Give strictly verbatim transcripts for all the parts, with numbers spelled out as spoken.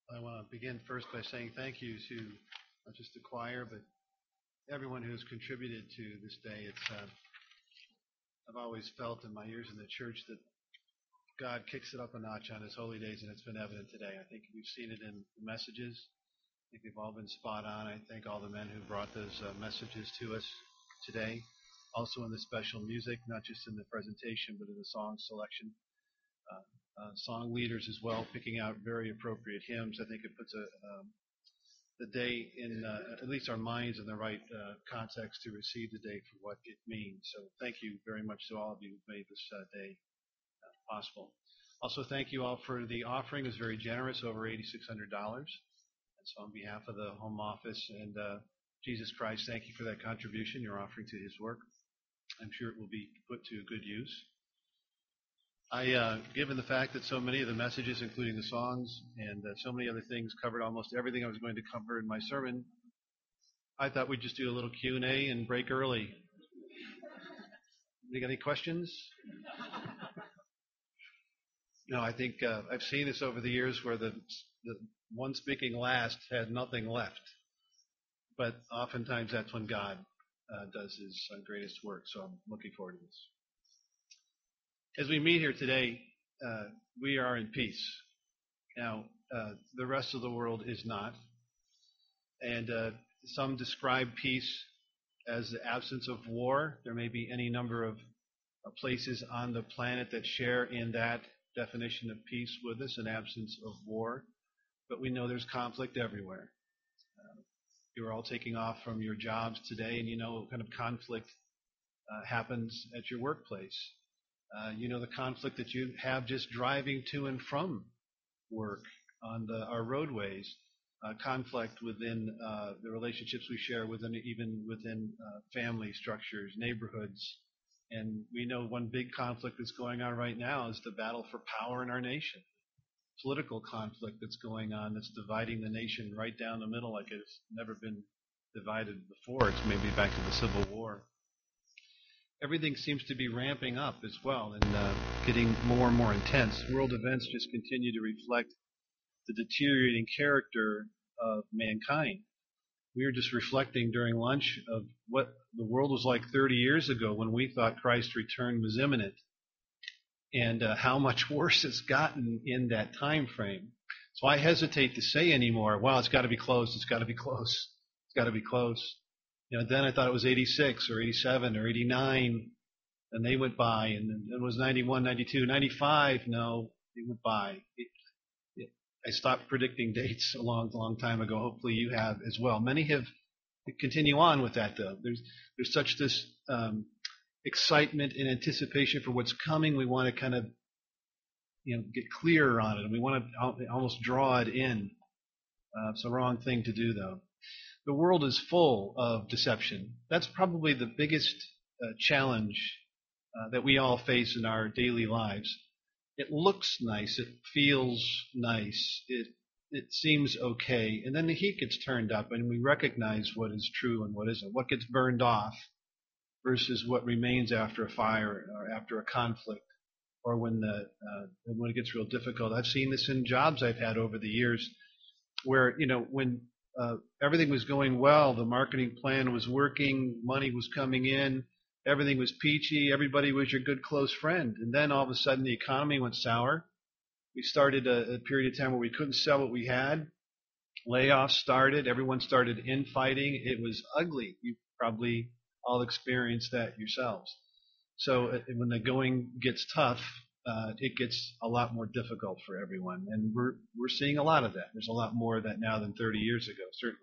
I want to begin first by saying thank you to not just the choir, but everyone who's contributed to this day. It's uh, I've always felt in my years in the church that God kicks it up a notch on His holy days, and it's been evident today. I think we've seen it in the messages. I think they've all been spot on. I thank all the men who brought those uh, messages to us today. Also in the special music, not just in the presentation, but in the song selection. Uh, uh, song leaders as well, picking out very appropriate hymns. I think it puts a, um, the day in uh, at least our minds in the right uh, context to receive the day for what it means. So thank you very much to all of you who made this uh, day uh, possible. Also, thank you all for the offering. It was very generous, over eight thousand six hundred dollars. And so on behalf of the Home Office and uh, Jesus Christ, thank you for that contribution, your offering to His work. I'm sure it will be put to good use. I, uh, given the fact that so many of the messages, including the songs and uh, so many other things, covered almost everything I was going to cover in my sermon, I thought we'd just do a little Q and A and break early. You got any questions? No, I think uh, I've seen this over the years where the, the one speaking last had nothing left. But oftentimes that's when God uh, does His uh, greatest work. So I'm looking forward to this. As we meet here today, uh, we are in peace. Now, uh, the rest of the world is not. And uh, some describe peace as the absence of war. There may be any number of uh, places on the planet that share in that definition of peace with us, an absence of war. But we know there's conflict everywhere. Uh, you're all taking off from your jobs today, and you know what kind of conflict uh, happens at your workplace. Uh, you know the conflict that you have just driving to and from work on the, our roadways, uh, conflict within uh, the relationships we share within even within uh, family structures, neighborhoods. And we know one big conflict that's going on right now is the battle for power in our nation. Political conflict that's going on that's dividing the nation right down the middle like it's never been divided before. It's maybe back to the Civil War. Everything seems to be ramping up as well and uh, getting more and more intense. World events just continue to reflect the deteriorating character of mankind. We were just reflecting during lunch of what the world was like thirty years ago when we thought Christ's return was imminent, and uh, how much worse it's gotten in that time frame. So I hesitate to say anymore, well, it's got to be close, it's got to be close, it's got to be close. You know, then I thought it was eighty-six or eighty-seven or eighty-nine, and they went by, and then it was ninety-one, ninety-two, ninety-five. No, they went by. It, it, I stopped predicting dates a long, long time ago. Hopefully, you have as well. Many have continue on with that, though. There's there's such this um, excitement and anticipation for what's coming. We want to kind of, you know, get clearer on it, and we want to almost draw it in. Uh, it's the wrong thing to do, though. The world is full of deception. That's probably the biggest uh, challenge uh, that we all face in our daily lives. It looks nice. It feels nice. It it seems okay. And then the heat gets turned up and we recognize what is true and what isn't. What gets burned off versus what remains after a fire or after a conflict or when the uh, when it gets real difficult. I've seen this in jobs I've had over the years where, you know, when Uh, everything was going well. The marketing plan was working. Money was coming in. Everything was peachy. Everybody was your good, close friend. And then all of a sudden the economy went sour. We started a, a period of time where we couldn't sell what we had. Layoffs started. Everyone started infighting. It was ugly. You probably all experienced that yourselves. So uh, when the going gets tough, Uh, it gets a lot more difficult for everyone, and we're we're seeing a lot of that. There's a lot more of that now than thirty years ago, certainly.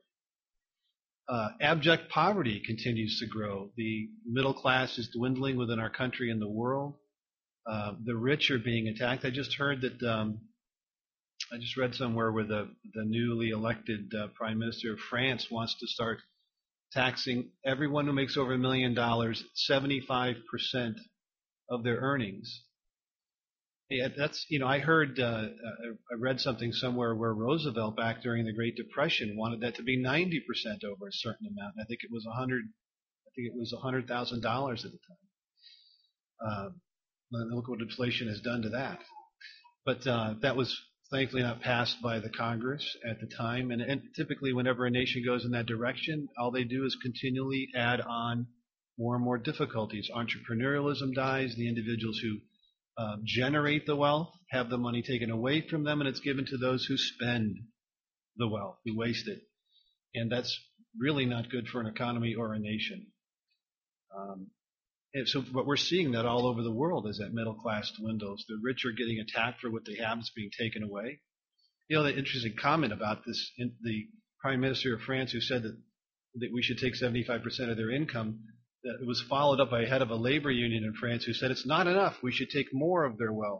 Uh, abject poverty continues to grow. The middle class is dwindling within our country and the world. Uh, the rich are being attacked. I just heard that. Um, I just read somewhere where the the newly elected uh, Prime Minister of France wants to start taxing everyone who makes over a million dollars seventy-five percent of their earnings. Yeah, that's, you know, I heard, uh, I read something somewhere where Roosevelt back during the Great Depression wanted that to be ninety percent over a certain amount. I think it was a hundred, I think it was a hundred thousand dollars at the time. Uh, look what inflation has done to that. But uh, that was thankfully not passed by the Congress at the time. And, and typically, whenever a nation goes in that direction, all they do is continually add on more and more difficulties. Entrepreneurialism dies. The individuals who uh, generate the wealth have the money taken away from them, and it's given to those who spend the wealth, who waste it. And that's really not good for an economy or a nation. Um, and so, but we're seeing that all over the world as that middle class dwindles. The rich are getting attacked for what they have; it's being taken away. You know, the interesting comment about this: in the Prime Minister of France, who said that that we should take seventy-five percent of their income. That it was followed up by a head of a labor union in France who said it's not enough. We should take more of their wealth.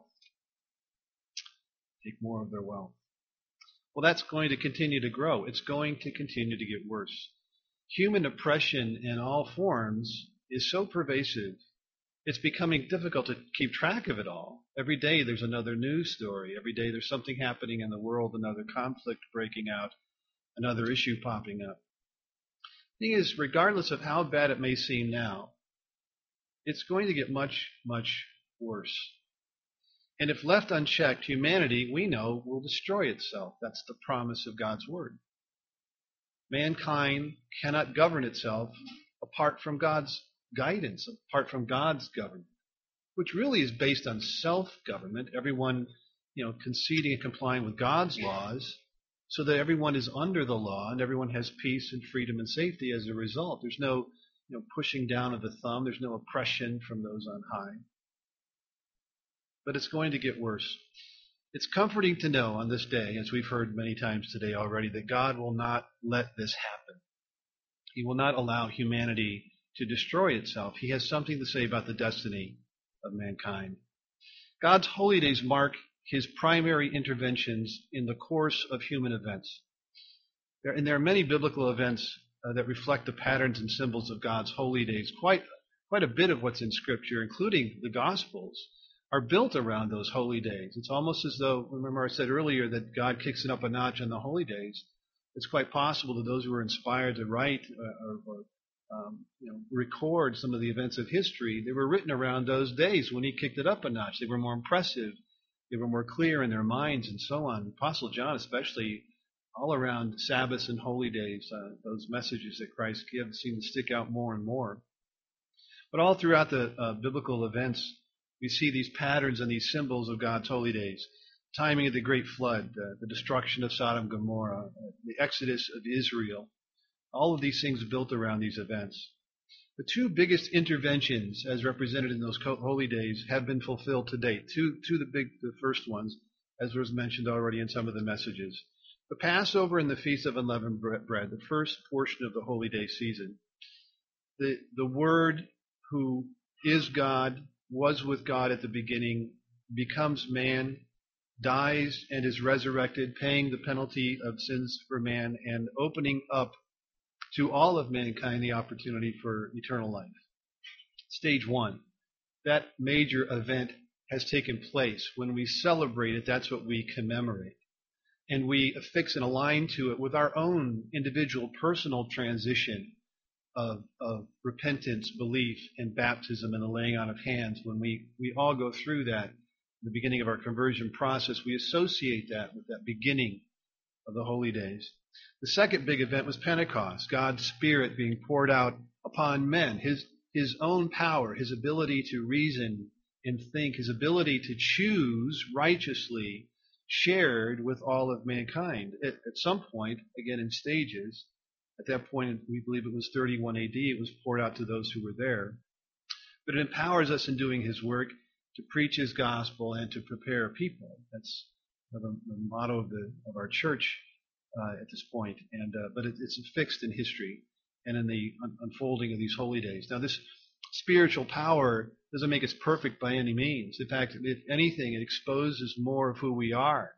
Take more of their wealth. Well, that's going to continue to grow. It's going to continue to get worse. Human oppression in all forms is so pervasive, it's becoming difficult to keep track of it all. Every day there's another news story. Every day there's something happening in the world, another conflict breaking out, another issue popping up. The thing is, regardless of how bad it may seem now, it's going to get much, much worse. And if left unchecked, humanity, we know, will destroy itself. That's the promise of God's Word. Mankind cannot govern itself apart from God's guidance, apart from God's government, which really is based on self-government, everyone, you know, conceding and complying with God's laws, so that everyone is under the law and everyone has peace and freedom and safety as a result. There's no, you know, pushing down of the thumb. There's no oppression from those on high. But it's going to get worse. It's comforting to know on this day, as we've heard many times today already, that God will not let this happen. He will not allow humanity to destroy itself. He has something to say about the destiny of mankind. God's holy days mark His primary interventions in the course of human events. There, and there are many biblical events uh, that reflect the patterns and symbols of God's holy days. Quite, quite a bit of what's in Scripture, including the Gospels, are built around those holy days. It's almost as though, remember I said earlier that God kicks it up a notch on the holy days. It's quite possible that those who were inspired to write uh, or, or um, you know, record some of the events of history, they were written around those days when He kicked it up a notch. They were more impressive. They were more clear in their minds and so on. Apostle John especially, all around Sabbaths and holy days, uh, those messages that Christ gives seem to stick out more and more. But all throughout the uh, biblical events, we see these patterns and these symbols of God's holy days. Timing of the great flood, uh, the destruction of Sodom and Gomorrah, uh, the exodus of Israel. All of these things built around these events. The two biggest interventions, as represented in those holy days, have been fulfilled to date. Two, two of the big, the first ones, as was mentioned already in some of the messages. The Passover and the Feast of Unleavened Bread, the first portion of the holy day season. The, the Word, who is God, was with God at the beginning, becomes man, dies and is resurrected, paying the penalty of sins for man and opening up to all of mankind the opportunity for eternal life. Stage one. That major event has taken place. When we celebrate it, that's what we commemorate. And we affix and align to it with our own individual personal transition of, of repentance, belief, and baptism and the laying on of hands. When we, we all go through that in the beginning of our conversion process, we associate that with that beginning of the holy days. The second big event was Pentecost, God's Spirit being poured out upon men, His, His own power, His ability to reason and think, His ability to choose righteously, shared with all of mankind. At, at some point, again in stages, at that point, we believe it was thirty-one A D, it was poured out to those who were there. But it empowers us in doing His work to preach His gospel and to prepare people. That's the, the motto of, the, of our church uh, at this point. And, uh, but it, it's fixed in history and in the un- unfolding of these holy days. Now, this spiritual power doesn't make us perfect by any means. In fact, if anything, it exposes more of who we are.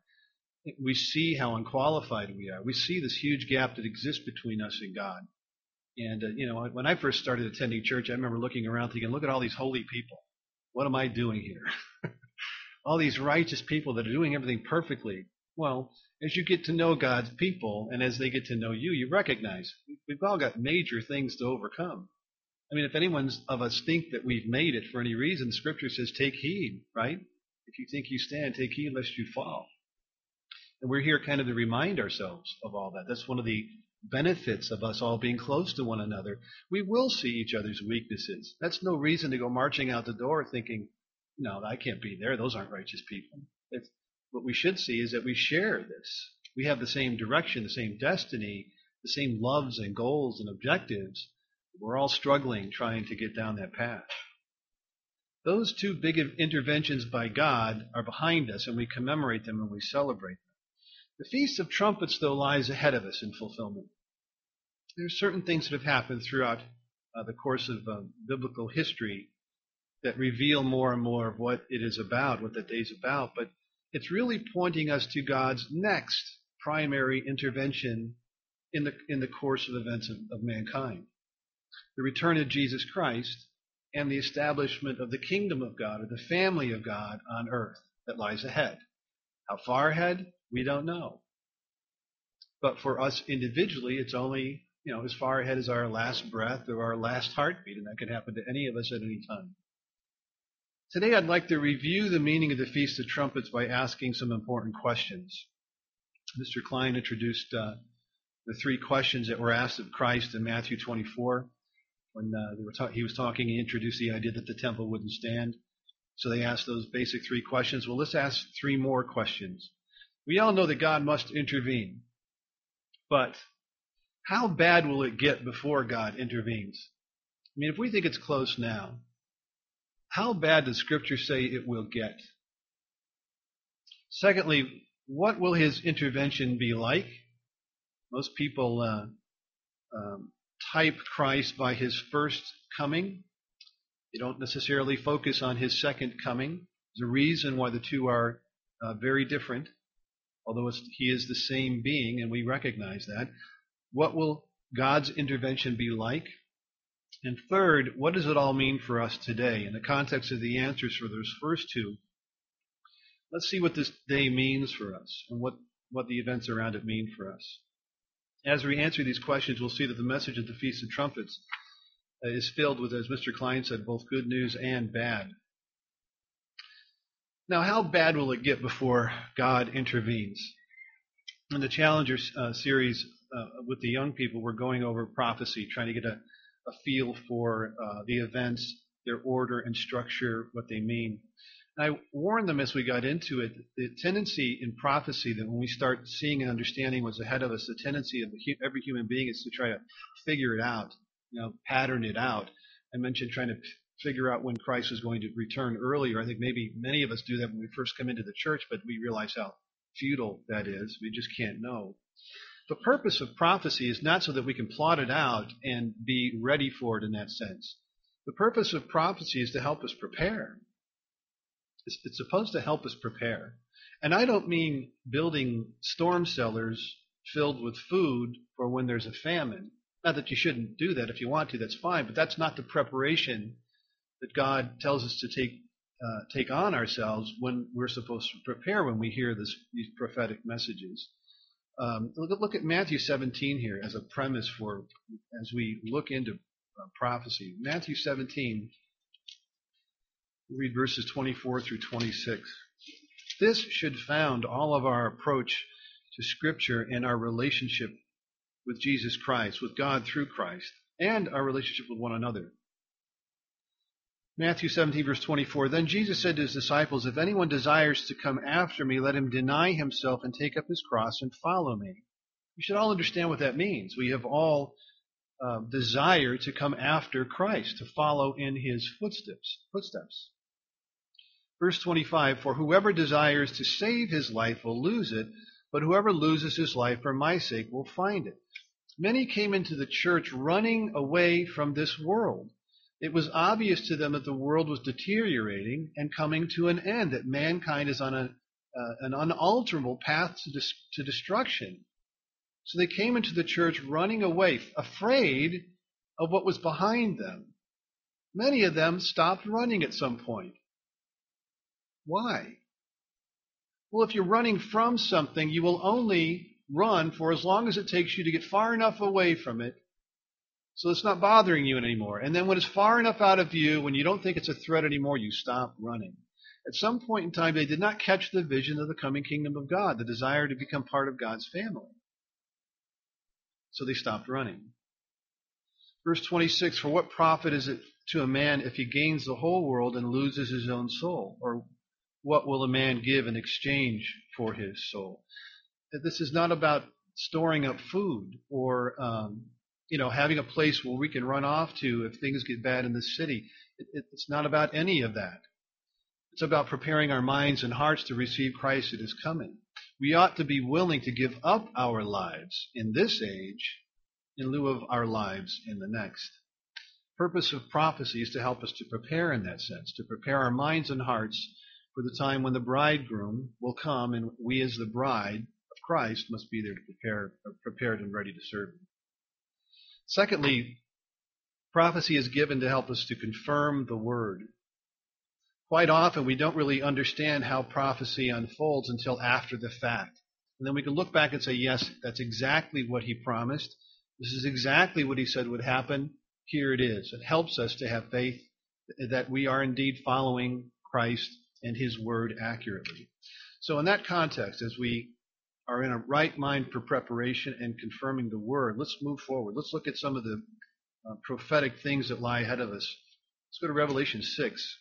We see how unqualified we are. We see this huge gap that exists between us and God. And, uh, you know, when I first started attending church, I remember looking around thinking, look at all these holy people. What am I doing here? All these righteous people that are doing everything perfectly. Well, as you get to know God's people and as they get to know you, you recognize we've all got major things to overcome. I mean, if anyone of us think that we've made it for any reason, Scripture says take heed, right? If you think you stand, take heed lest you fall. And we're here kind of to remind ourselves of all that. That's one of the benefits of us all being close to one another. We will see each other's weaknesses. That's no reason to go marching out the door thinking, no, I can't be there. Those aren't righteous people. It's, what we should see is that we share this. We have the same direction, the same destiny, the same loves and goals and objectives. We're all struggling trying to get down that path. Those two big interventions by God are behind us, and we commemorate them and we celebrate them. The Feast of Trumpets, though, lies ahead of us in fulfillment. There are certain things that have happened throughout uh, the course of uh, biblical history that reveal more and more of what it is about, what that day is about, but it's really pointing us to God's next primary intervention in the in the course of events of, of mankind. The return of Jesus Christ and the establishment of the kingdom of God, or the family of God on earth that lies ahead. How far ahead? We don't know. But for us individually, it's only, you know, as far ahead as our last breath or our last heartbeat, and that can happen to any of us at any time. Today I'd like to review the meaning of the Feast of Trumpets by asking some important questions. Mister Klein introduced uh, the three questions that were asked of Christ in Matthew twenty-four. When uh, they were ta- he was talking, he introduced the idea that the temple wouldn't stand. So they asked those basic three questions. Well, let's ask three more questions. We all know that God must intervene. But how bad will it get before God intervenes? I mean, if we think it's close now, how bad does Scripture say it will get? Secondly, what will his intervention be like? Most people uh, um, type Christ by his first coming. They don't necessarily focus on his second coming. There's a reason why the two are uh, very different, although it's, he is the same being, and we recognize that. What will God's intervention be like? And third, what does it all mean for us today? In the context of the answers for those first two, let's see what this day means for us and what, what the events around it mean for us. As we answer these questions, we'll see that the message of the Feast of Trumpets is filled with, as Mister Klein said, both good news and bad. Now, how bad will it get before God intervenes? In the Challenger uh, series uh, with the young people, we're going over prophecy, trying to get a, a feel for uh, the events, their order and structure, what they mean. And I warned them as we got into it, the tendency in prophecy that when we start seeing and understanding what's ahead of us, the tendency of the, every human being is to try to figure it out, you know, pattern it out. I mentioned trying to p- figure out when Christ was going to return earlier. I think maybe many of us do that when we first come into the church, but we realize how futile that is. We just can't know. The purpose of prophecy is not so that we can plot it out and be ready for it in that sense. The purpose of prophecy is to help us prepare. It's, it's supposed to help us prepare. And I don't mean building storm cellars filled with food for when there's a famine. Not that you shouldn't do that. If you want to, that's fine. But that's not the preparation that God tells us to take uh, take on ourselves when we're supposed to prepare when we hear this, these prophetic messages. Um, look, look at Matthew seventeen here as a premise for as we look into uh, prophecy. Matthew seventeen, read verses twenty-four through twenty-six. This should found all of our approach to Scripture and our relationship with Jesus Christ, with God through Christ, and our relationship with one another. Matthew seventeen, verse twenty-four, Then Jesus said to his disciples, If anyone desires to come after me, let him deny himself and take up his cross and follow me. You should all understand what that means. We have all uh, desire to come after Christ, to follow in his footsteps. footsteps. Verse twenty-five, For whoever desires to save his life will lose it, but whoever loses his life for my sake will find it. Many came into the church running away from this world. It was obvious to them that the world was deteriorating and coming to an end, that mankind is on a, uh, an unalterable path to, dis- to destruction. So they came into the church running away, afraid of what was behind them. Many of them stopped running at some point. Why? Well, if you're running from something, you will only run for as long as it takes you to get far enough away from it so it's not bothering you anymore. And then when it's far enough out of view, when you don't think it's a threat anymore, you stop running. At some point in time, they did not catch the vision of the coming kingdom of God, the desire to become part of God's family. So they stopped running. Verse twenty-six, for what profit is it to a man if he gains the whole world and loses his own soul? Or what will a man give in exchange for his soul? This is not about storing up food or, um, you know, having a place where we can run off to if things get bad in the city. It, it, it's not about any of that. It's about preparing our minds and hearts to receive Christ that is coming. We ought to be willing to give up our lives in this age in lieu of our lives in the next. The purpose of prophecy is to help us to prepare in that sense, to prepare our minds and hearts for the time when the bridegroom will come, and we as the bride of Christ must be there to prepare, prepared and ready to serve him. Secondly, prophecy is given to help us to confirm the word. Quite often we don't really understand how prophecy unfolds until after the fact. And then we can look back and say, yes, that's exactly what he promised. This is exactly what he said would happen. Here it is. It helps us to have faith that we are indeed following Christ and his word accurately. So in that context, as we are in a right mind for preparation and confirming the word, let's move forward. Let's look at some of the uh, prophetic things that lie ahead of us. Let's go to Revelation six.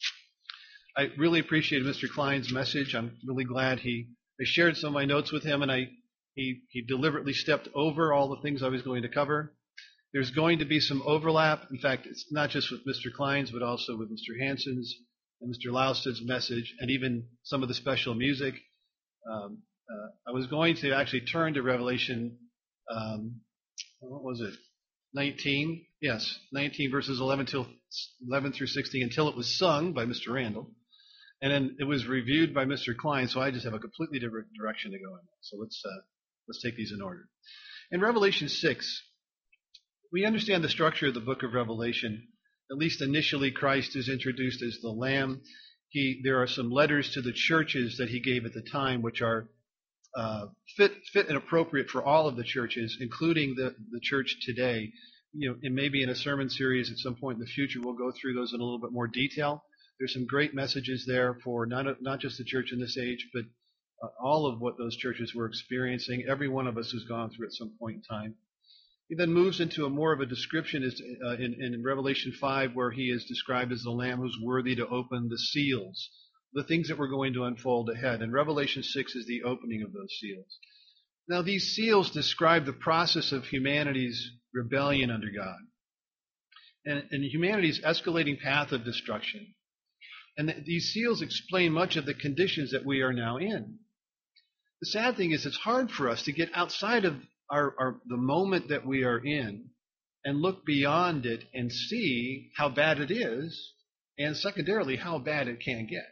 I really appreciated Mister Klein's message. I'm really glad he I shared some of my notes with him, and I he he deliberately stepped over all the things I was going to cover. There's going to be some overlap. In fact, it's not just with Mister Klein's, but also with Mister Hansen's and Mister Lausted's message, and even some of the special music. Um, uh, I was going to actually turn to Revelation, um, what was it, nineteen? Yes, nineteen verses eleven till eleven through sixteen, until it was sung by Mister Randall. And then it was reviewed by Mister Klein, so I just have a completely different direction to go in. So let's uh, let's take these in order. In Revelation six, we understand the structure of the book of Revelation. At least initially, Christ is introduced as the Lamb. He there are some letters to the churches that he gave at the time, which are uh, fit fit and appropriate for all of the churches, including the the church today. You know, and maybe in a sermon series at some point in the future, we'll go through those in a little bit more detail. There's some great messages there for not not just the church in this age, but uh, all of what those churches were experiencing. Every one of us has gone through at some point in time. He then moves into a more of a description is, uh, in, in Revelation five, where he is described as the Lamb who's worthy to open the seals, the things that were going to unfold ahead. And Revelation six is the opening of those seals. Now, these seals describe the process of humanity's rebellion under God and, and humanity's escalating path of destruction. And th- these seals explain much of the conditions that we are now in. The sad thing is it's hard for us to get outside of our, our the moment that we are in and look beyond it and see how bad it is, and secondarily, how bad it can get.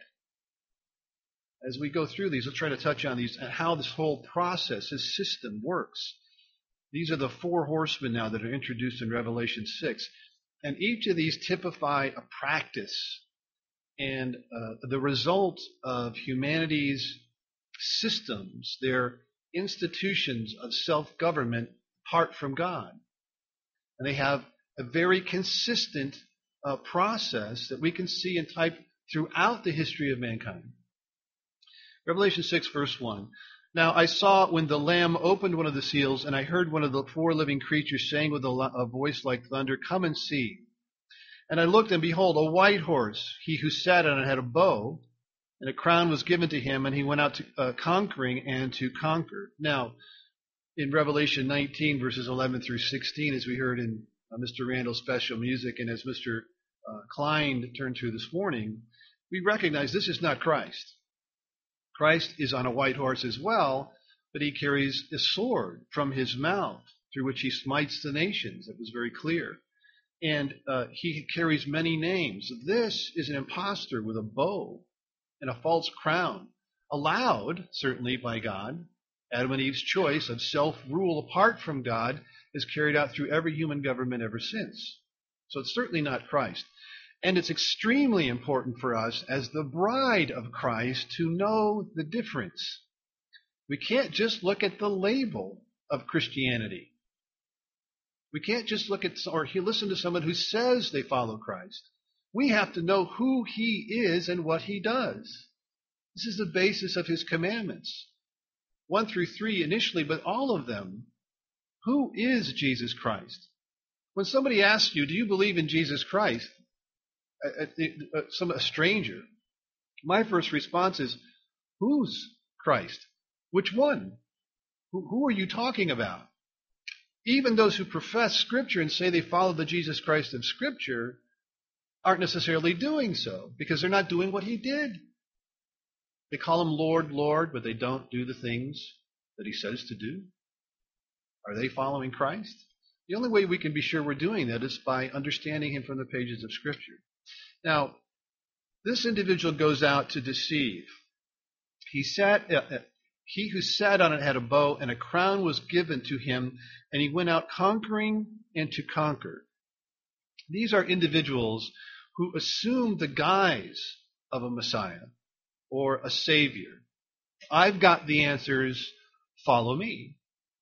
As we go through these, let's try to touch on these and how this whole process, this system works. These are the four horsemen now that are introduced in Revelation six. And each of these typify a practice and uh, the result of humanity's systems, their institutions of self-government apart from God. And they have a very consistent uh, process that we can see and type throughout the history of mankind. Revelation six, verse one. Now I saw when the Lamb opened one of the seals, and I heard one of the four living creatures saying with a, a voice like thunder, "Come and see." And I looked, and behold, a white horse. He who sat on it had a bow, and a crown was given to him, and he went out to, uh, conquering and to conquer. Now, in Revelation nineteen, verses eleven through sixteen, as we heard in uh, Mister Randall's special music, and as Mister Uh, Klein turned to this morning, we recognize this is not Christ. Christ is on a white horse as well, but he carries a sword from his mouth through which he smites the nations. It was very clear. And uh, he carries many names. This is an impostor with a bow and a false crown, allowed, certainly, by God. Adam and Eve's choice of self-rule apart from God is carried out through every human government ever since. So it's certainly not Christ. And it's extremely important for us as the bride of Christ to know the difference. We can't just look at the label of Christianity. We can't just look at or listen to someone who says they follow Christ. We have to know who he is and what he does. This is the basis of his commandments. One through three initially, but all of them. Who is Jesus Christ? When somebody asks you, do you believe in Jesus Christ? A, a, a, some, a stranger. My first response is, who's Christ? Which one? Who, who are you talking about? Even those who profess Scripture and say they follow the Jesus Christ of Scripture aren't necessarily doing so because they're not doing what he did. They call him Lord, Lord, but they don't do the things that he says to do. Are they following Christ? The only way we can be sure we're doing that is by understanding him from the pages of Scripture. Now, this individual goes out to deceive. He sat, uh, he who sat on it had a bow, and a crown was given to him, and he went out conquering and to conquer. These are individuals who assume the guise of a Messiah or a Savior. I've got the answers, follow me.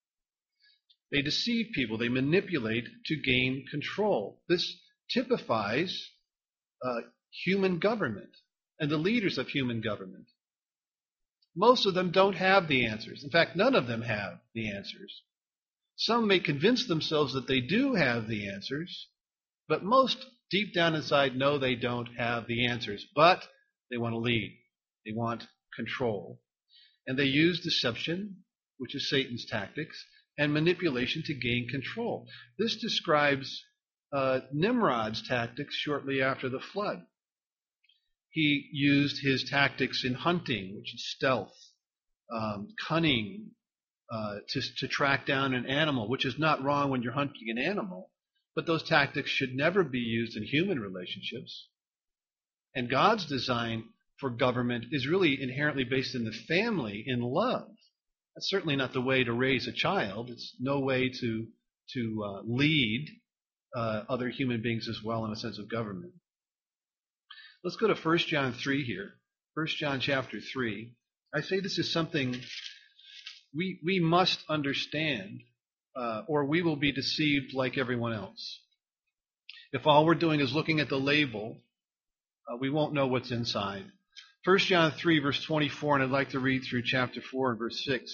They deceive people. They manipulate to gain control. This typifies uh, human government and the leaders of human government. Most of them don't have the answers. In fact, none of them have the answers. Some may convince themselves that they do have the answers, but most deep down inside know they don't have the answers. But they want to lead. They want control. And they use deception, which is Satan's tactics, and manipulation to gain control. This describes uh, Nimrod's tactics shortly after the flood. He used his tactics in hunting, which is stealth, um, cunning, uh, to, to track down an animal, which is not wrong when you're hunting an animal, but those tactics should never be used in human relationships. And God's design for government is really inherently based in the family, in love. That's certainly not the way to raise a child. It's no way to to uh, lead uh, other human beings as well in a sense of government. Let's go to First John three here. First John chapter three. I say this is something we we must understand, uh, or we will be deceived like everyone else. If all we're doing is looking at the label, uh, we won't know what's inside. First John three, verse twenty-four, and I'd like to read through chapter four and verse six.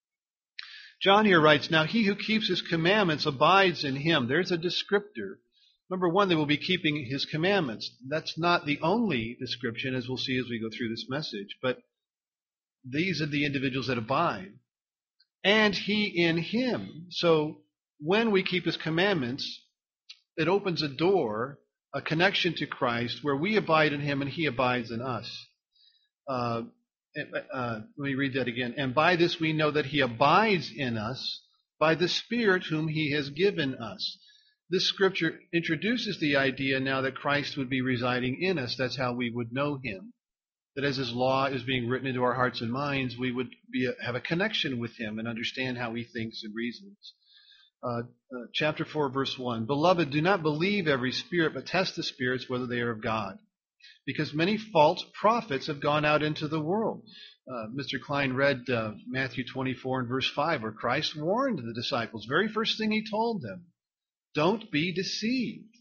John here writes, "Now he who keeps his commandments abides in him." There's a descriptor. Number one, they will be keeping his commandments. That's not the only description, as we'll see as we go through this message, but these are the individuals that abide. And he in him. So when we keep his commandments, it opens a door, a connection to Christ, where we abide in him and he abides in us. Uh, uh, let me read that again. "And by this we know that he abides in us by the Spirit whom he has given us." This scripture introduces the idea now that Christ would be residing in us. That's how we would know him. That as his law is being written into our hearts and minds, we would be a, have a connection with him and understand how he thinks and reasons. Uh, uh, chapter four, verse one. "Beloved, do not believe every spirit, but test the spirits whether they are of God. Because many false prophets have gone out into the world." Uh, Mister Klein read uh, Matthew twenty-four and verse five, where Christ warned the disciples. Very first thing he told them, don't be deceived.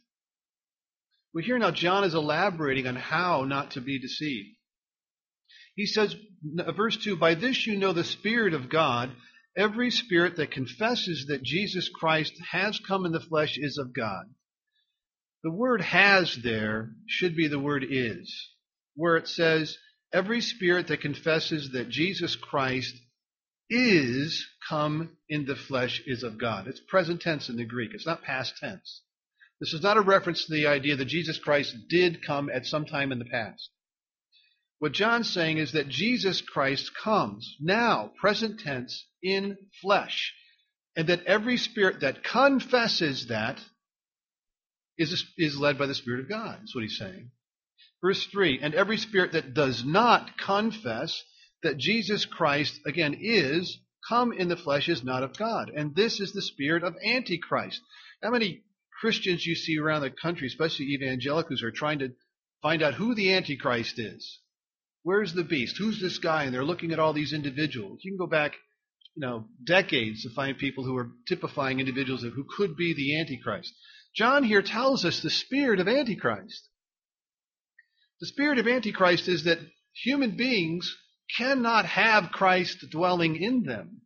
We hear now John is elaborating on how not to be deceived. He says, verse two, "By this you know the Spirit of God. Every spirit that confesses that Jesus Christ has come in the flesh is of God." The word "has" there should be the word "is," where it says, every spirit that confesses that Jesus Christ is come in the flesh is of God. It's present tense in the Greek. It's not past tense. This is not a reference to the idea that Jesus Christ did come at some time in the past. What John's saying is that Jesus Christ comes now, present tense, in flesh. And that every spirit that confesses that is, is led by the Spirit of God. That's what he's saying. Verse three, "And every spirit that does not confess that Jesus Christ, again, is come in the flesh is not of God. And this is the spirit of Antichrist." How many Christians you see around the country, especially evangelicals, are trying to find out who the Antichrist is? Where's the beast? Who's this guy? And they're looking at all these individuals. You can go back, you know, decades to find people who are typifying individuals who could be the Antichrist. John here tells us the spirit of Antichrist. The spirit of Antichrist is that human beings cannot have Christ dwelling in them.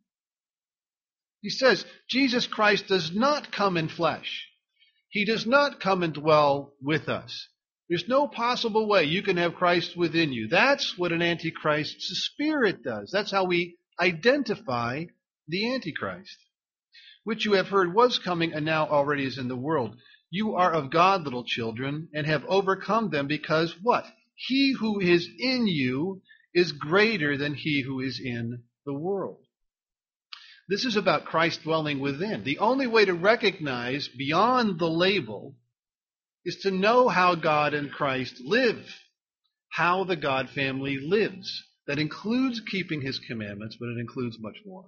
He says, Jesus Christ does not come in flesh. He does not come and dwell with us. There's no possible way you can have Christ within you. That's what an Antichrist's spirit does. That's how we identify the Antichrist, which you have heard was coming and now already is in the world. You are of God, little children, and have overcome them, because what? He who is in you is greater than he who is in the world. This is about Christ dwelling within. The only way to recognize beyond the label is to know how God and Christ live, how the God family lives. That includes keeping his commandments, but it includes much more.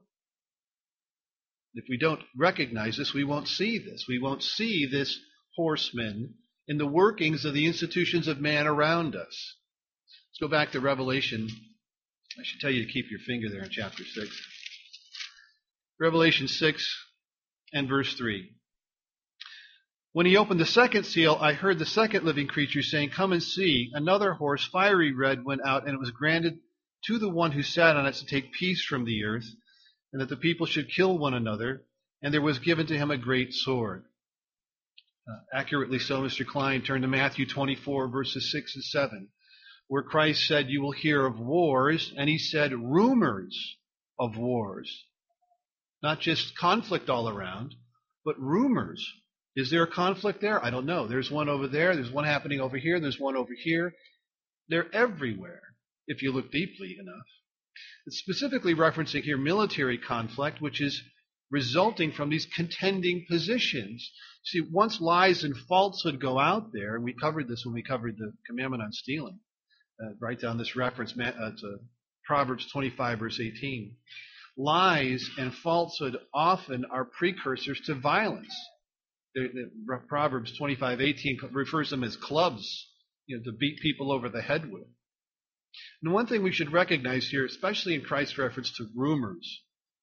If we don't recognize this, we won't see this. We won't see this horseman in the workings of the institutions of man around us. Let's go back to Revelation. I should tell you to keep your finger there in chapter six. Revelation six and verse three. When he opened the second seal, I heard the second living creature saying, "Come and see." Another horse, fiery red, went out, and it was granted to the one who sat on it to take peace from the earth, and that the people should kill one another, and there was given to him a great sword. Uh, accurately so, Mister Klein turned to Matthew twenty-four, verses six and seven, where Christ said, "You will hear of wars," and he said rumors of wars. Not just conflict all around, but rumors. Is there a conflict there? I don't know. There's one over there. There's one happening over here. There's one over here. They're everywhere, if you look deeply enough. It's specifically referencing here military conflict, which is resulting from these contending positions. See, once lies and falsehood go out there, and we covered this when we covered the commandment on stealing. Uh, write down this reference uh, to Proverbs twenty-five, verse eighteen. Lies and falsehood often are precursors to violence. The, the Proverbs twenty-five eighteen refers to them as clubs, you know, to beat people over the head with. And one thing we should recognize here, especially in Christ's reference to rumors,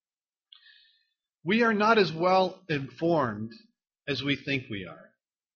we are not as well informed as we think we are.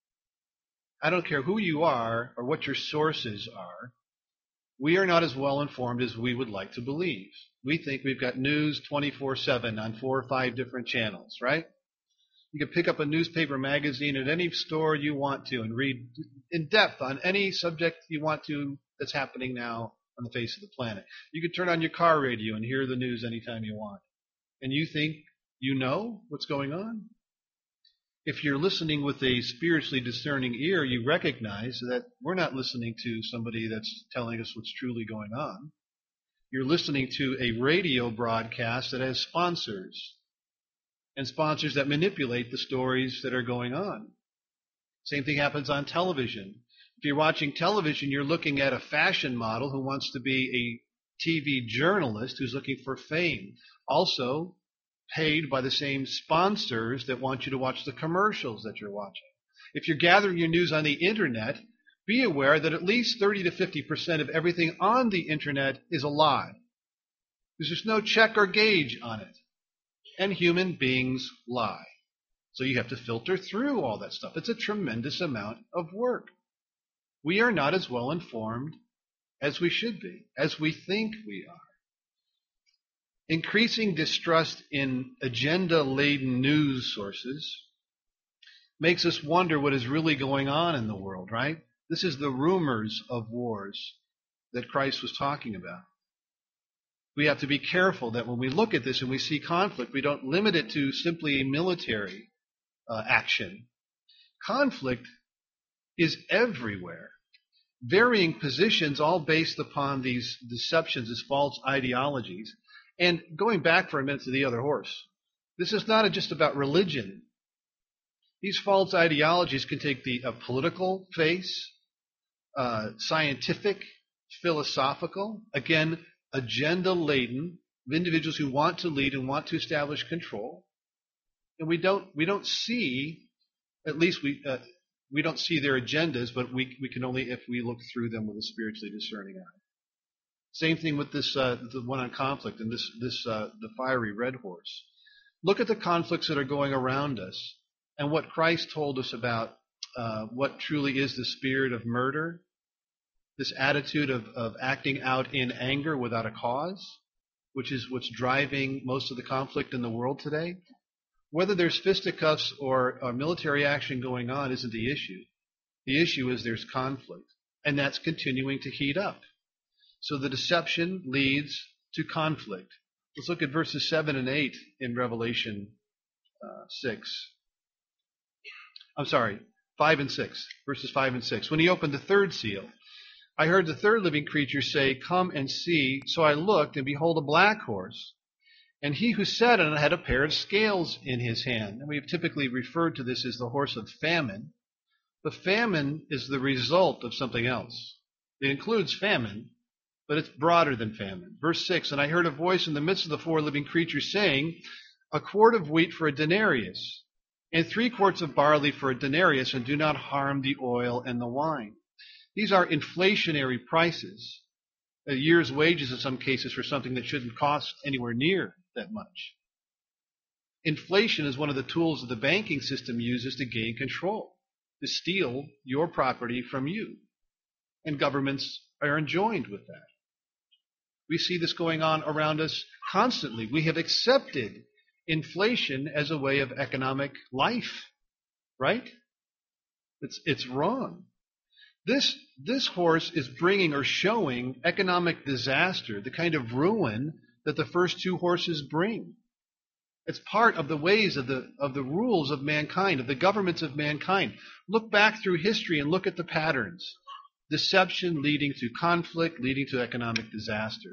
I don't care who you are or what your sources are. We are not as well informed as we would like to believe. We think we've got news twenty-four seven on four or five different channels, right? You can pick up a newspaper magazine at any store you want to and read in depth on any subject you want to that's happening now on the face of the planet. You can turn on your car radio and hear the news anytime you want. And you think you know what's going on? If you're listening with a spiritually discerning ear, you recognize that we're not listening to somebody that's telling us what's truly going on. You're listening to a radio broadcast that has sponsors, and sponsors that manipulate the stories that are going on. Same thing happens on television. If you're watching television, you're looking at a fashion model who wants to be a T V journalist who's looking for fame. Also paid by the same sponsors that want you to watch the commercials that you're watching. If you're gathering your news on the internet, be aware that at least thirty to fifty percent of everything on the internet is a lie. Because there's no check or gauge on it. And human beings lie. So you have to filter through all that stuff. It's a tremendous amount of work. We are not as well informed as we should be, as we think we are. Increasing distrust in agenda-laden news sources makes us wonder what is really going on in the world, right? This is the rumors of wars that Christ was talking about. We have to be careful that when we look at this and we see conflict, we don't limit it to simply a military uh, action. Conflict is everywhere. Varying positions, all based upon these deceptions, these false ideologies. And going back for a minute to the other horse, this is not just about religion. These false ideologies can take the a political face, uh, scientific, philosophical, again, agenda-laden, of individuals who want to lead and want to establish control. And we don't we don't see, at least we uh, we don't see their agendas, but we we can only if we look through them with a spiritually discerning eye. Same thing with this uh, the one on conflict and this this uh, the fiery red horse. Look at the conflicts that are going around us and what Christ told us about uh, what truly is the spirit of murder. this attitude of, of acting out in anger without a cause, which is what's driving most of the conflict in the world today. Whether there's fisticuffs or, or military action going on isn't the issue. The issue is there's conflict, and that's continuing to heat up. So the deception leads to conflict. Let's look at verses seven and eight in Revelation uh, six. I'm sorry, five and six. Verses five and six. When he opened the third seal, I heard the third living creature say, "Come and see." So I looked, and behold, a black horse. And he who sat on it had a pair of scales in his hand. And we've typically referred to this as the horse of famine. But famine is the result of something else. It includes famine, but it's broader than famine. Verse six, and I heard a voice in the midst of the four living creatures saying, "A quart of wheat for a denarius, and three quarts of barley for a denarius, and do not harm the oil and the wine." These are inflationary prices. A year's wages in some cases for something that shouldn't cost anywhere near that much. Inflation is one of the tools that the banking system uses to gain control, to steal your property from you. And governments are enjoined with that. We see this going on around us constantly. We have accepted inflation as a way of economic life, right? It's, it's wrong. This, this horse is bringing or showing economic disaster, the kind of ruin that the first two horses bring. It's part of the ways of the, of the rules of mankind, of the governments of mankind. Look back through history and look at the patterns. Deception leading to conflict, leading to economic disaster.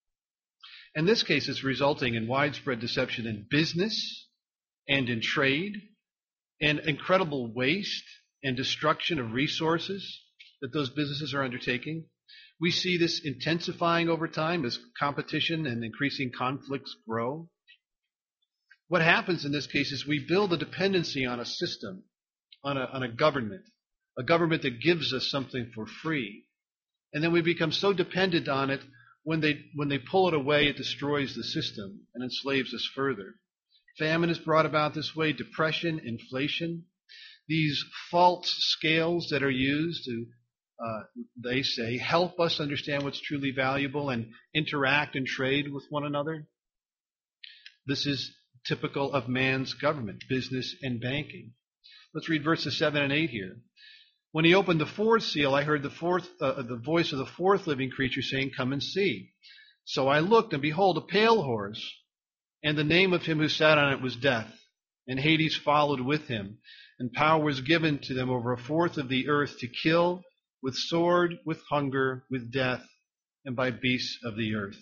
In this case, it's resulting in widespread deception in business and in trade, and incredible waste and destruction of resources that those businesses are undertaking. We see this intensifying over time as competition and increasing conflicts grow. What happens in this case is we build a dependency on a system, on a, on a government, a government that gives us something for free. And then we become so dependent on it, when they, when they pull it away, it destroys the system and enslaves us further. Famine is brought about this way, depression, inflation. These false scales that are used to Uh, they say, help us understand what's truly valuable and interact and trade with one another. This is typical of man's government, business and banking. Let's read verses seven and eight here. When he opened the fourth seal, I heard the fourth, uh, the voice of the fourth living creature saying, "Come and see." So I looked, and behold, a pale horse, and the name of him who sat on it was Death, and Hades followed with him, and power was given to them over a fourth of the earth to kill, with sword, with hunger, with death, and by beasts of the earth.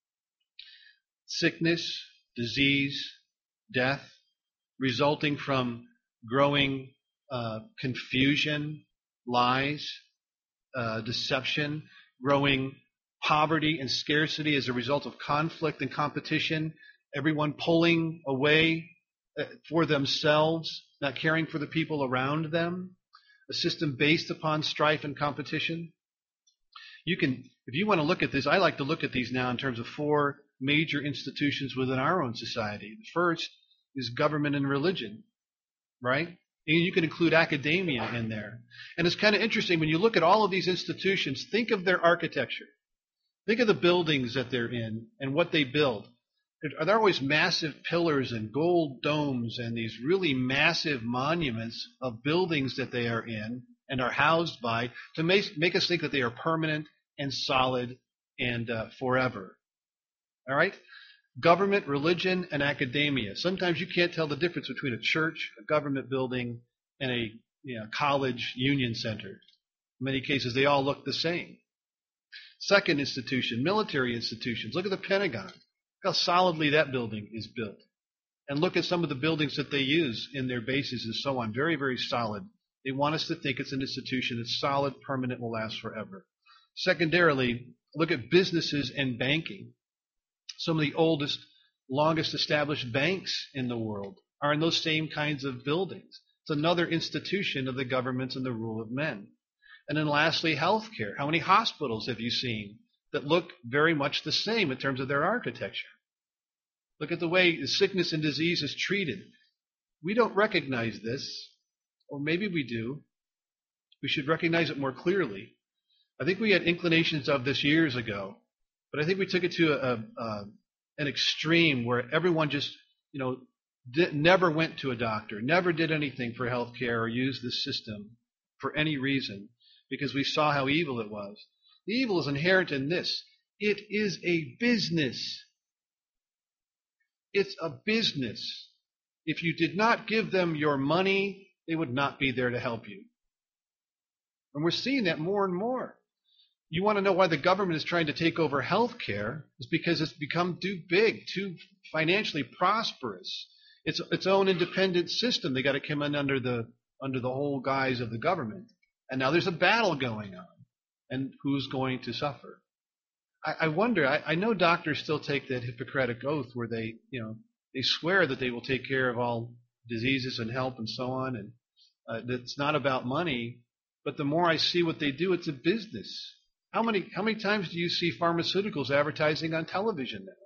Sickness, disease, death, resulting from growing uh, confusion, lies, uh, deception, growing poverty and scarcity as a result of conflict and competition, everyone pulling away for themselves, not caring for the people around them. A system based upon strife and competition. You can, if you want to look at this, I like to look at these now in terms of four major institutions within our own society. The first is government and religion, right? And you can include academia in there. And it's kind of interesting when you look at all of these institutions, think of their architecture. Think of the buildings that they're in and what they build. Are there always massive pillars and gold domes and these really massive monuments of buildings that they are in and are housed by to make, make us think that they are permanent and solid and uh, forever? All right? Government, religion, and academia. Sometimes you can't tell the difference between a church, a government building, and a you know, college union center. In many cases, they all look the same. Second institution, military institutions. Look at the Pentagon. Look how solidly that building is built. And look at some of the buildings that they use in their bases and so on. Very, very solid. They want us to think it's an institution that's solid, permanent, will last forever. Secondarily, look at businesses and banking. Some of the oldest, longest established banks in the world are in those same kinds of buildings. It's another institution of the governments and the rule of men. And then lastly, healthcare. How many hospitals have you seen that look very much the same in terms of their architecture? Look at the way sickness and disease is treated. We don't recognize this, or maybe we do. We should recognize it more clearly. I think we had inclinations of this years ago, but I think we took it to a, a, an extreme where everyone just, you know, did, never went to a doctor, never did anything for health care or used the system for any reason because we saw how evil it was. The evil is inherent in this. It is a business. It's a business. If you did not give them your money, they would not be there to help you. And we're seeing that more and more. You want to know why the government is trying to take over health care? It's because it's become too big, too financially prosperous. It's its own independent system. They got to come in under the under the whole guise of the government. And now there's a battle going on. And who's going to suffer? I, I wonder, I, I know doctors still take that Hippocratic oath where they, you know, they swear that they will take care of all diseases and help and so on. And uh, it's not about money. But the more I see what they do, it's a business. How many how many times do you see pharmaceuticals advertising on television now?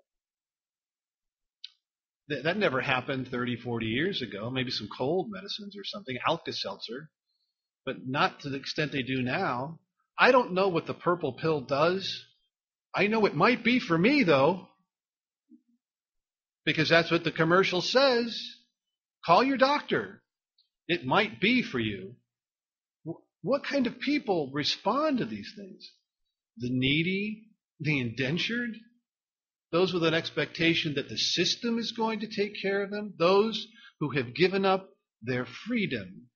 That, that never happened thirty, forty years ago. Maybe some cold medicines or something, Alka-Seltzer, but not to the extent they do now. I don't know what the purple pill does. I know it might be for me, though, because that's what the commercial says. Call your doctor. It might be for you. What kind of people respond to these things? The needy, the indentured, those with an expectation that the system is going to take care of them, those who have given up their freedom,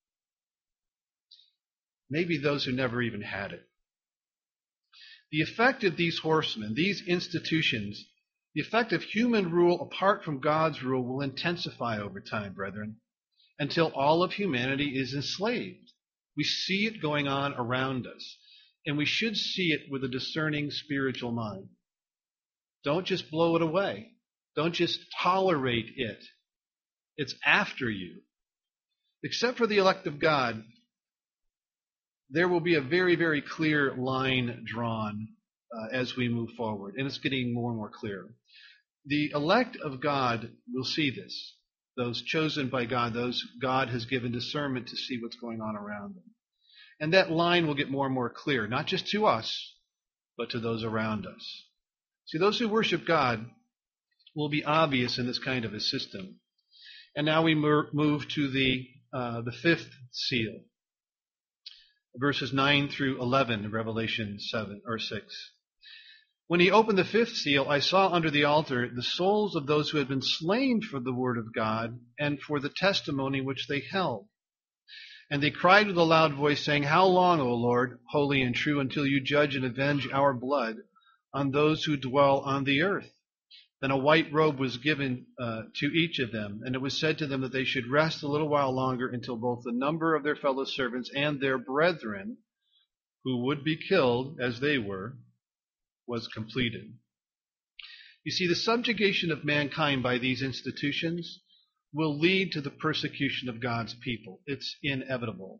maybe those who never even had it. The effect of these horsemen, these institutions, the effect of human rule apart from God's rule will intensify over time, brethren, until all of humanity is enslaved. We see it going on around us. And we should see it with a discerning spiritual mind. Don't just blow it away. Don't just tolerate it. It's after you. Except for the elect of God, there will be a very, very clear line drawn uh, as we move forward. And it's getting more and more clear. The elect of God will see this. Those chosen by God, those God has given discernment to see what's going on around them. And that line will get more and more clear, not just to us, but to those around us. See, those who worship God will be obvious in this kind of a system. And now we move to the uh, the fifth seal, verses nine through eleven of Revelation seven or six. When he opened the fifth seal, I saw under the altar the souls of those who had been slain for the word of God and for the testimony which they held. And they cried with a loud voice, saying, How long, O Lord, holy and true, until you judge and avenge our blood on those who dwell on the earth? Then a white robe was given uh, to each of them, and it was said to them that they should rest a little while longer until both the number of their fellow servants and their brethren, who would be killed as they were, was completed. You see, the subjugation of mankind by these institutions will lead to the persecution of God's people. It's inevitable.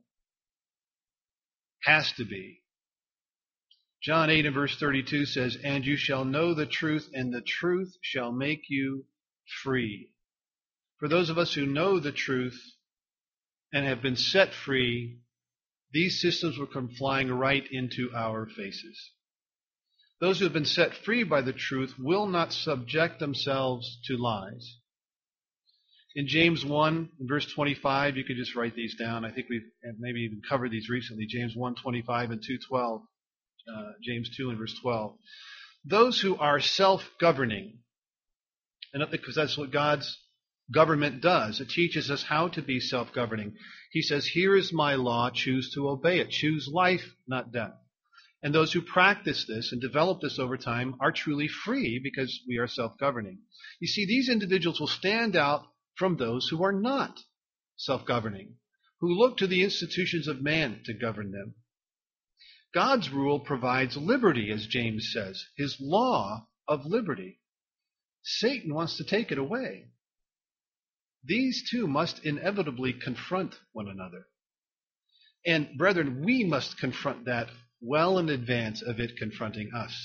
Has to be. John eight and verse thirty-two says, And you shall know the truth, and the truth shall make you free. For those of us who know the truth and have been set free, these systems will come flying right into our faces. Those who have been set free by the truth will not subject themselves to lies. In James one, in verse twenty-five, you could just write these down. I think we've maybe even covered these recently. James one, twenty-five and two, twelve. Uh, James two and verse twelve. Those who are self-governing, and because that's what God's government does. It teaches us how to be self-governing. He says, Here is my law, choose to obey it. Choose life, not death. And those who practice this and develop this over time are truly free because we are self-governing. You see, these individuals will stand out from those who are not self-governing, who look to the institutions of man to govern them. God's rule provides liberty, as James says, his law of liberty. Satan wants to take it away. These two must inevitably confront one another. And brethren, we must confront that well in advance of it confronting us.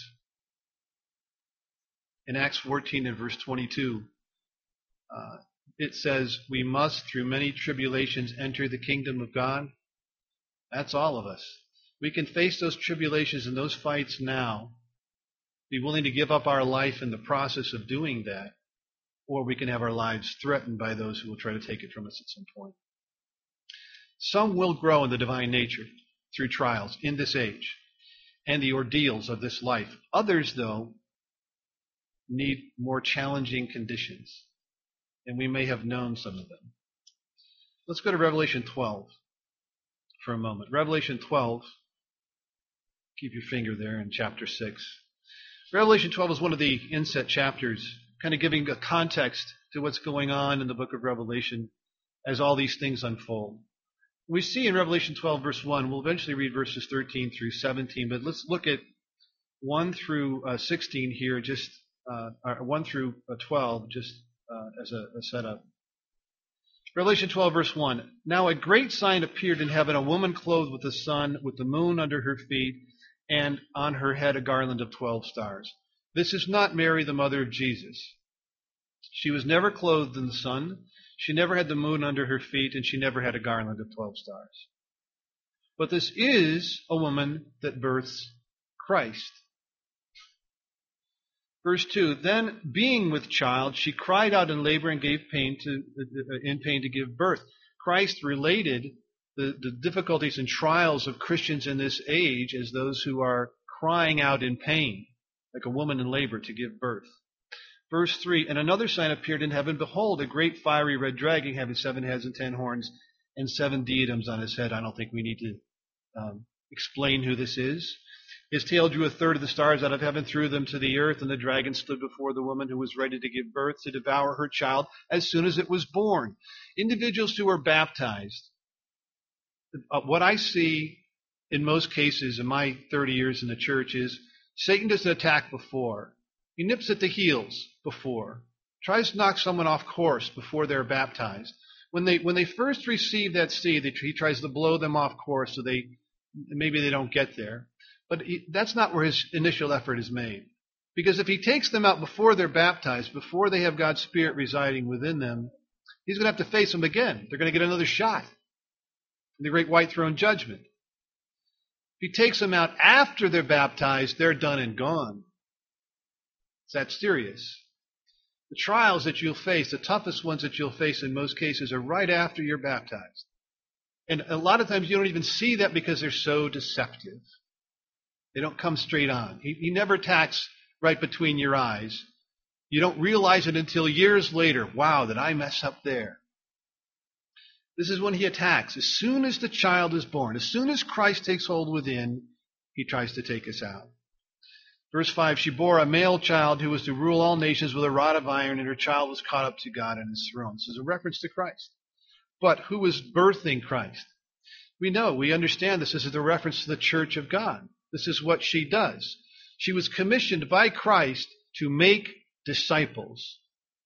In Acts fourteen and verse twenty-two, uh, it says, We must, through many tribulations, enter the kingdom of God. That's all of us. We can face those tribulations and those fights now, be willing to give up our life in the process of doing that, or we can have our lives threatened by those who will try to take it from us at some point. Some will grow in the divine nature through trials in this age and the ordeals of this life. Others, though, need more challenging conditions, and we may have known some of them. Let's go to Revelation twelve for a moment. Revelation twelve, keep your finger there in chapter six. Revelation twelve is one of the inset chapters, kind of giving a context to what's going on in the book of Revelation as all these things unfold. We see in Revelation twelve, verse one, we'll eventually read verses thirteen through seventeen, but let's look at one through uh, sixteen here, just uh, or one through twelve, just uh, as a, a setup. Revelation twelve, verse one. Now a great sign appeared in heaven, a woman clothed with the sun, with the moon under her feet, and on her head a garland of twelve stars. This is not Mary, the mother of Jesus. She was never clothed in the sun. She never had the moon under her feet, and she never had a garland of twelve stars. But this is a woman that births Christ. Verse two, then being with child, she cried out in labor and gave pain to, in pain to give birth. Christ related the, the difficulties and trials of Christians in this age as those who are crying out in pain, like a woman in labor to give birth. Verse three, and another sign appeared in heaven. Behold, a great fiery red dragon having seven heads and ten horns and seven diadems on his head. I don't think we need to um, explain who this is. His tail drew a third of the stars out of heaven, threw them to the earth, and the dragon stood before the woman who was ready to give birth to devour her child as soon as it was born. Individuals who are baptized, uh, what I see in most cases in my thirty years in the church is Satan doesn't attack before. He nips at the heels before, tries to knock someone off course before they're baptized. When they when they first receive that seed, they, he tries to blow them off course so they maybe they don't get there. But he, that's not where his initial effort is made. Because if he takes them out before they're baptized, before they have God's Spirit residing within them, he's going to have to face them again. They're going to get another shot in the great white throne judgment. If he takes them out after they're baptized, they're done and gone. It's that serious. The trials that you'll face, the toughest ones that you'll face in most cases, are right after you're baptized. And a lot of times you don't even see that because they're so deceptive. They don't come straight on. He, he never attacks right between your eyes. You don't realize it until years later. Wow, did I mess up there? This is when he attacks. As soon as the child is born, as soon as Christ takes hold within, he tries to take us out. Verse five, she bore a male child who was to rule all nations with a rod of iron, and her child was caught up to God and his throne. This is a reference to Christ. But who was birthing Christ? We know, we understand this. This is a reference to the church of God. This is what she does. She was commissioned by Christ to make disciples.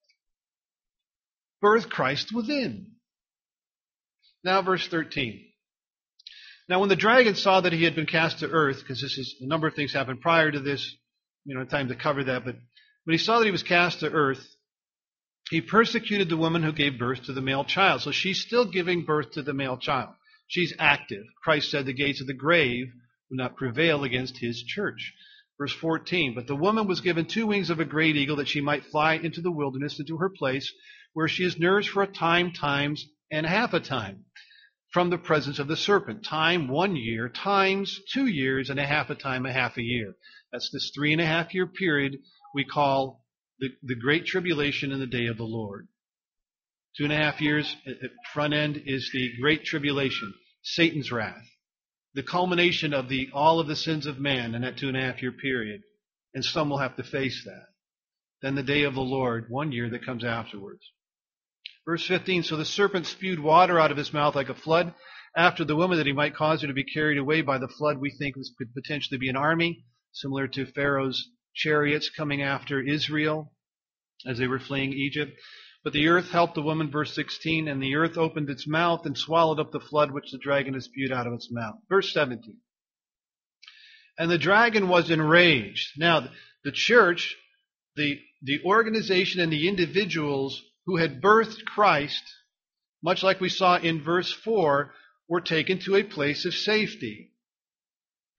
Birth Christ within. Now verse thirteen. Now when the dragon saw that he had been cast to earth, because this is a number of things happened prior to this, you know, time to cover that, but when he saw that he was cast to earth, he persecuted the woman who gave birth to the male child. So she's still giving birth to the male child. She's active. Christ said the gates of the grave would not prevail against his church. Verse fourteen, but the woman was given two wings of a great eagle that she might fly into the wilderness, into her place, where she is nourished for a time, times, and half a time, from the presence of the serpent. Time, one year, times, two years, and a half a time, a half a year. That's this three and a half year period we call the, the Great Tribulation and the Day of the Lord. Two and a half years at front end is the Great Tribulation, Satan's wrath. The culmination of the all of the sins of man in that two and a half year period. And some will have to face that. Then the day of the Lord, one year that comes afterwards. Verse fifteen, so the serpent spewed water out of his mouth like a flood after the woman, that he might cause her to be carried away by the flood. We think this could potentially be an army, similar to Pharaoh's chariots coming after Israel as they were fleeing Egypt. But the earth helped the woman, verse sixteen, and the earth opened its mouth and swallowed up the flood which the dragon had spewed out of its mouth. Verse seventeen. And the dragon was enraged. Now, the church, the, the organization and the individuals who had birthed Christ, much like we saw in verse four, were taken to a place of safety.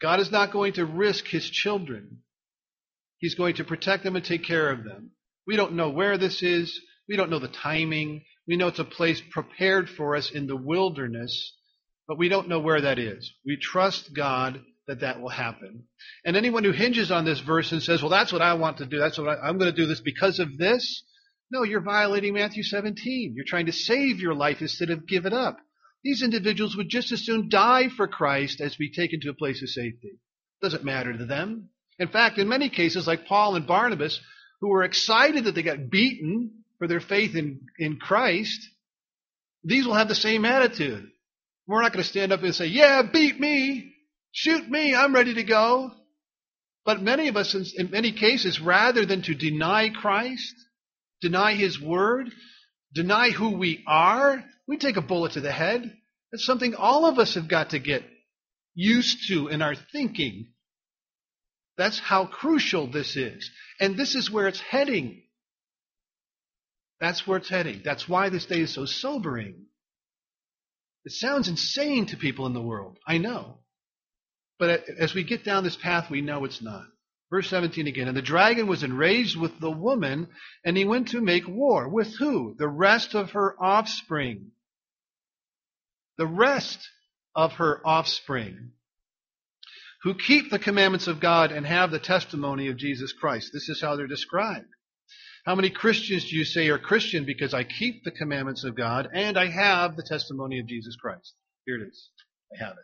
God is not going to risk his children. He's going to protect them and take care of them. We don't know where this is. We don't know the timing. We know it's a place prepared for us in the wilderness, but we don't know where that is. We trust God that that will happen. And anyone who hinges on this verse and says, well, that's what I want to do. That's what I, I'm going to do this because of this. No, you're violating Matthew seventeen. You're trying to save your life instead of give it up. These individuals would just as soon die for Christ as be taken to a place of safety. Doesn't matter to them. In fact, in many cases, like Paul and Barnabas, who were excited that they got beaten for their faith in, in Christ, these will have the same attitude. We're not going to stand up and say, yeah, beat me, shoot me, I'm ready to go. But many of us, in many cases, rather than to deny Christ, deny his word, deny who we are, we take a bullet to the head. It's something all of us have got to get used to in our thinking. That's how crucial this is. And this is where it's heading. That's where it's heading. That's why this day is so sobering. It sounds insane to people in the world. I know. But as we get down this path, we know it's not. Verse seventeen again. And the dragon was enraged with the woman, and he went to make war. With who? The rest of her offspring. The rest of her offspring, who keep the commandments of God and have the testimony of Jesus Christ. This is how they're described. How many Christians do you say are Christian because I keep the commandments of God and I have the testimony of Jesus Christ? Here it is. I have it.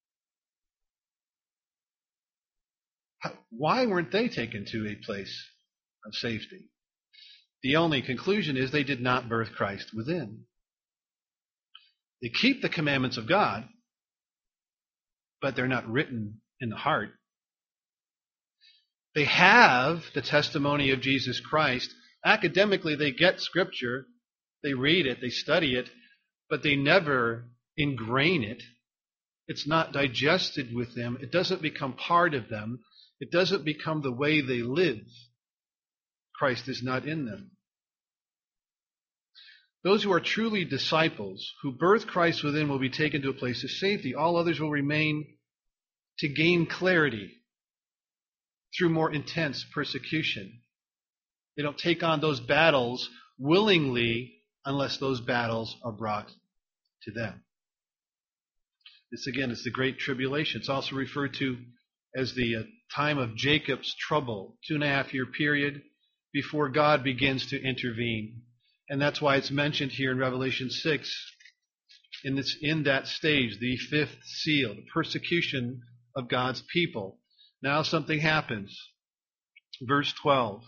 How, why weren't they taken to a place of safety? The only conclusion is they did not birth Christ within. They keep the commandments of God, but they're not written in the heart. They have the testimony of Jesus Christ. Academically, they get Scripture. They read it. They study it. But they never ingrain it. It's not digested with them. It doesn't become part of them. It doesn't become the way they live. Christ is not in them. Those who are truly disciples, who birth Christ within, will be taken to a place of safety. All others will remain to gain clarity through more intense persecution. They don't take on those battles willingly unless those battles are brought to them. This, again, is the Great Tribulation. It's also referred to as the uh, time of Jacob's trouble, two and a half year period before God begins to intervene. And that's why it's mentioned here in Revelation six, in, this, in that stage, the fifth seal, the persecution of God's people. Now something happens. Verse twelve.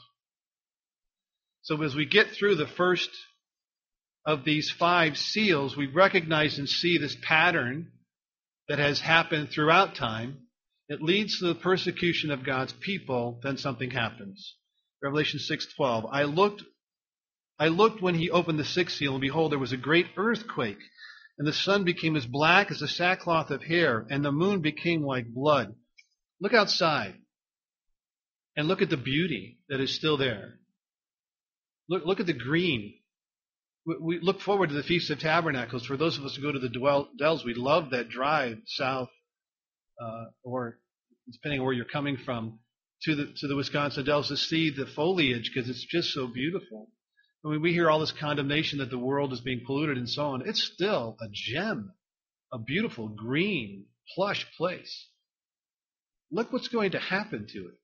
So as we get through the first of these five seals, we recognize and see this pattern that has happened throughout time. It leads to the persecution of God's people. Then something happens. Revelation six twelve. I looked I looked when he opened the sixth seal, and behold, there was a great earthquake, and the sun became as black as a sackcloth of hair, and the moon became like blood. Look outside, and look at the beauty that is still there. Look, look at the green. We, we look forward to the Feast of Tabernacles. For those of us who go to the dwell, Dells, we love that drive south, uh, or depending on where you're coming from, to the to the Wisconsin Dells to see the foliage, because it's just so beautiful. I mean, we hear all this condemnation that the world is being polluted and so on. It's still a gem, a beautiful, green, plush place. Look what's going to happen to it.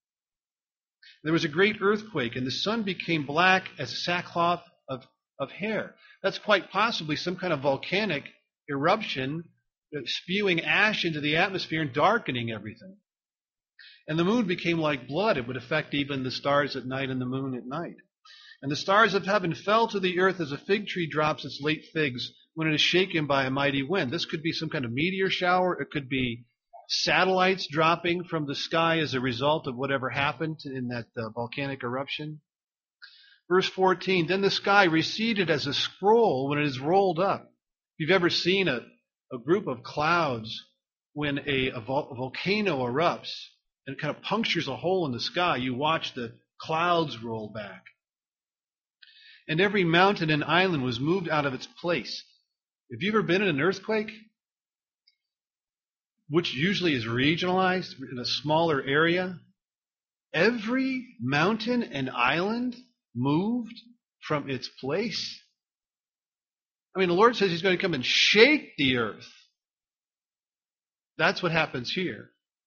There was a great earthquake, and the sun became black as a sackcloth of, of hair. That's quite possibly some kind of volcanic eruption spewing ash into the atmosphere and darkening everything. And the moon became like blood. It would affect even the stars at night and the moon at night. And the stars of heaven fell to the earth as a fig tree drops its late figs when it is shaken by a mighty wind. This could be some kind of meteor shower. It could be satellites dropping from the sky as a result of whatever happened in that uh, volcanic eruption. Verse fourteen, then the sky receded as a scroll when it is rolled up. If you've ever seen a, a group of clouds when a, a, vol- a volcano erupts and it kind of punctures a hole in the sky, you watch the clouds roll back. And every mountain and island was moved out of its place. Have you ever been in an earthquake? which usually is regionalized in a smaller area, every mountain and island moved from its place. I mean, the Lord says he's going to come and shake the earth. That's what happens here.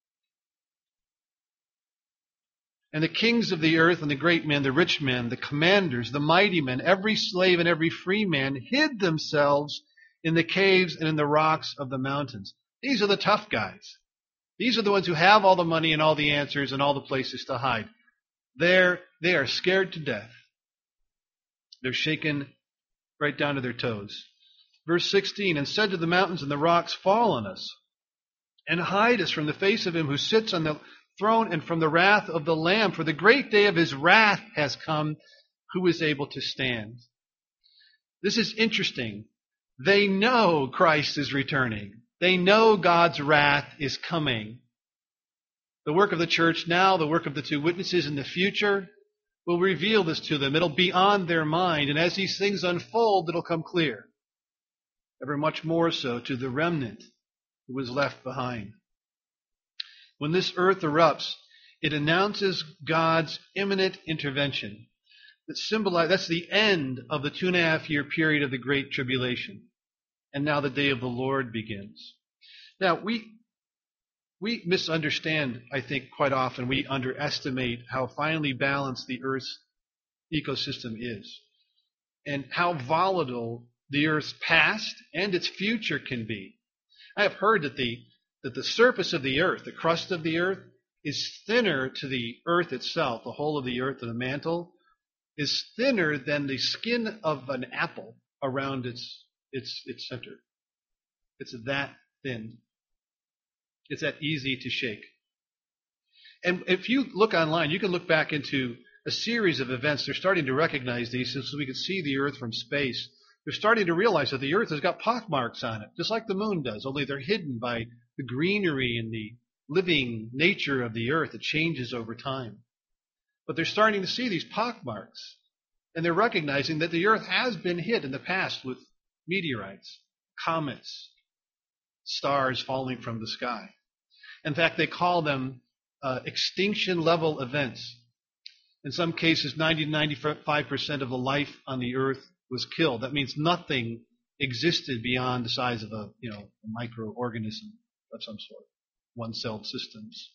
And the kings of the earth and the great men, the rich men, the commanders, the mighty men, every slave and every free man hid themselves in the caves and in the rocks of the mountains. These are the tough guys. These are the ones who have all the money and all the answers and all the places to hide. They're, they are scared to death. They're shaken right down to their toes. Verse sixteen, and said to the mountains and the rocks, fall on us, and hide us from the face of him who sits on the throne and from the wrath of the Lamb, for the great day of his wrath has come. Who is able to stand? This is interesting. They know Christ is returning. They know God's wrath is coming. The work of the church now, the work of the two witnesses in the future, will reveal this to them. It'll be on their mind, and as these things unfold, it'll come clear. Ever much more so to the remnant who was left behind. When this earth erupts, it announces God's imminent intervention. That symbolize, that's the end of the two and a half year period of the Great Tribulation. And now the day of the Lord begins. Now, we we misunderstand, I think, quite often. We underestimate how finely balanced the Earth's ecosystem is. And how volatile the Earth's past and its future can be. I have heard that the that the surface of the earth, the crust of the earth, is thinner to the earth itself, the whole of the earth, or the mantle, is thinner than the skin of an apple around its its its center. It's that thin. It's that easy to shake. And if you look online, you can look back into a series of events. They're starting to recognize these, so we can see the earth from space. They're starting to realize that the earth has got pockmarks on it, just like the moon does, only they're hidden by the greenery and the living nature of the earth. It changes over time. But they're starting to see these pockmarks, and they're recognizing that the earth has been hit in the past with meteorites, comets, stars falling from the sky. In fact, they call them uh, extinction-level events. In some cases, ninety to ninety-five percent of the life on the earth was killed. That means nothing existed beyond the size of a, you know, a microorganism of some sort, one-celled systems.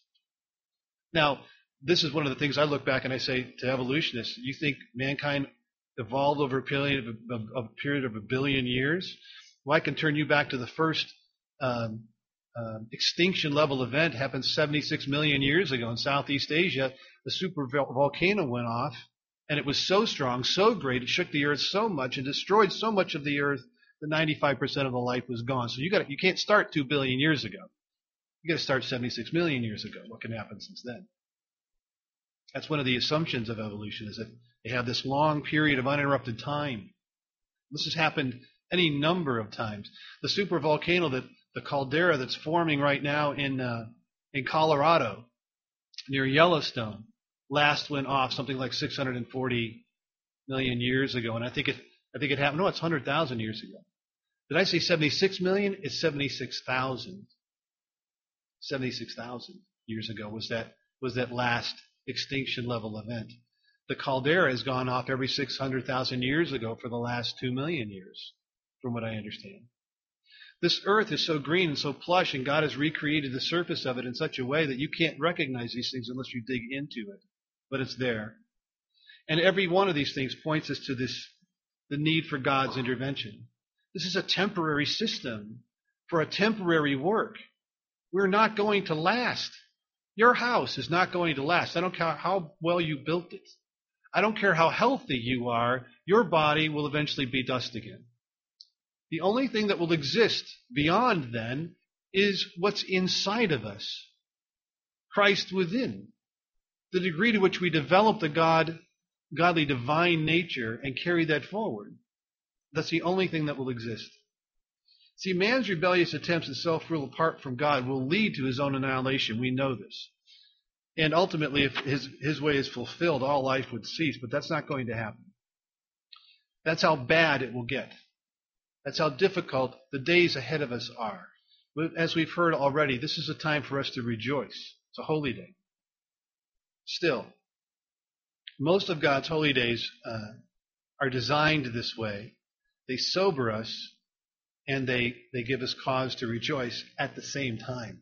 Now, this is one of the things I look back and I say to evolutionists, you think mankind evolved over a period of a, a period of a billion years? Well, I can turn you back to the first um, uh, extinction-level event happened seventy-six million years ago in Southeast Asia. The super volcano went off, and it was so strong, so great, it shook the earth so much and destroyed so much of the earth that ninety-five percent of the life was gone. So you got you can't start two billion years ago. You got to start seventy-six million years ago. What can happen since then? That's one of the assumptions of evolution, is that they have this long period of uninterrupted time. This has happened any number of times. The supervolcano, that the caldera that's forming right now in uh, in Colorado near Yellowstone, last went off something like six hundred forty million years ago, and I think it I think it happened. No, it's one hundred thousand years ago. Did I say seventy-six million? It's seventy-six thousand. seventy-six thousand years ago was that was that last extinction level event. The caldera has gone off every six hundred thousand years ago for the last two million years, from what I understand. This earth is so green and so plush, and God has recreated the surface of it in such a way that you can't recognize these things unless you dig into it. But it's there. And every one of these things points us to this, the need for God's intervention. This is a temporary system for a temporary work. We're not going to last. Your house is not going to last. I don't care how well you built it. I don't care how healthy you are. Your body will eventually be dust again. The only thing that will exist beyond then is what's inside of us. Christ within. The degree to which we develop the God, godly divine nature and carry that forward. That's the only thing that will exist. See, man's rebellious attempts at self-rule apart from God will lead to his own annihilation. We know this. And ultimately, if his, his way is fulfilled, all life would cease. But that's not going to happen. That's how bad it will get. That's how difficult the days ahead of us are. As we've heard already, this is a time for us to rejoice. It's a holy day. Still, most of God's holy days uh, are designed this way. They sober us, and they, they give us cause to rejoice at the same time.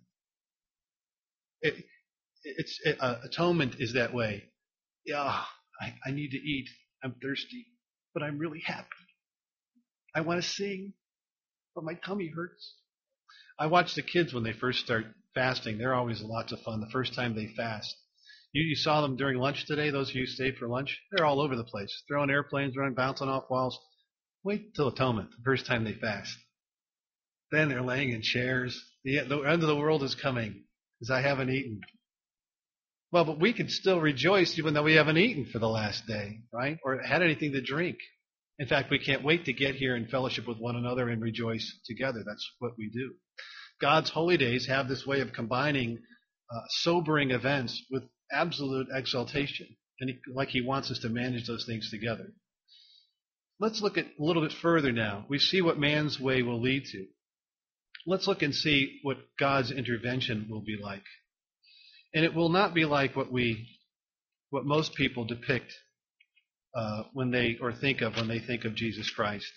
It, it's it, uh, atonement is that way. Yeah, I, I need to eat. I'm thirsty, but I'm really happy. I want to sing, but my tummy hurts. I watch the kids when they first start fasting. They're always lots of fun the first time they fast. You, you saw them during lunch today, those of you who stayed for lunch. They're all over the place, throwing airplanes around, bouncing off walls. Wait till atonement, the first time they fast. Then they're laying in chairs. The, the end of the world is coming because I haven't eaten. Well, but we can still rejoice even though we haven't eaten for the last day, right? Or had anything to drink. In fact, we can't wait to get here and fellowship with one another and rejoice together. That's what we do. God's holy days have this way of combining uh, sobering events with absolute exaltation, and he, like he wants us to manage those things together. Let's look at a little bit further now. We see what man's way will lead to. Let's look and see what God's intervention will be like. And it will not be like what we, what most people depict uh, when they, or think of when they think of Jesus Christ.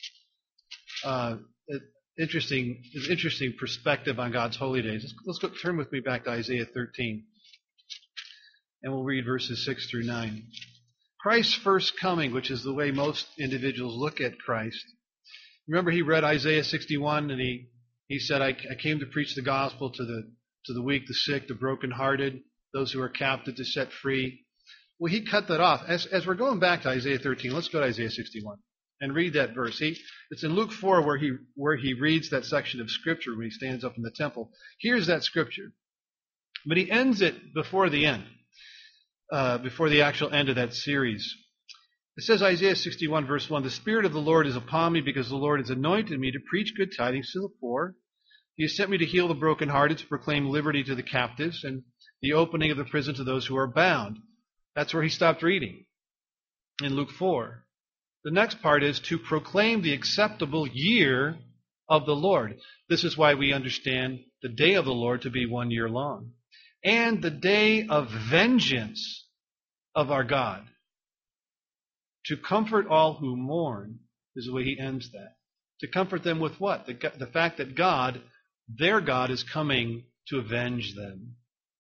Uh, it, interesting, it's interesting perspective on God's holy days. Let's, let's go, turn with me back to Isaiah thirteen, and we'll read verses six through nine. Christ's first coming, which is the way most individuals look at Christ. Remember, he read Isaiah sixty-one, and he he said, I, I came to preach the gospel to the to the weak, the sick, the brokenhearted, those who are captive to set free. Well, he cut that off. As, as we're going back to Isaiah thirteen, let's go to Isaiah sixty-one and read that verse. He, it's in Luke four where he where he reads that section of Scripture when he stands up in the temple. Here's that Scripture. But he ends it before the end, uh, before the actual end of that series. It says, Isaiah sixty-one, verse one, the Spirit of the Lord is upon me because the Lord has anointed me to preach good tidings to the poor. He has sent me to heal the brokenhearted, to proclaim liberty to the captives, and the opening of the prison to those who are bound. That's where he stopped reading in Luke four. The next part is to proclaim the acceptable year of the Lord. This is why we understand the day of the Lord to be one year long. And the day of vengeance of our God. To comfort all who mourn is the way he ends that. To comfort them with what? The, the fact that God, their God, is coming to avenge them.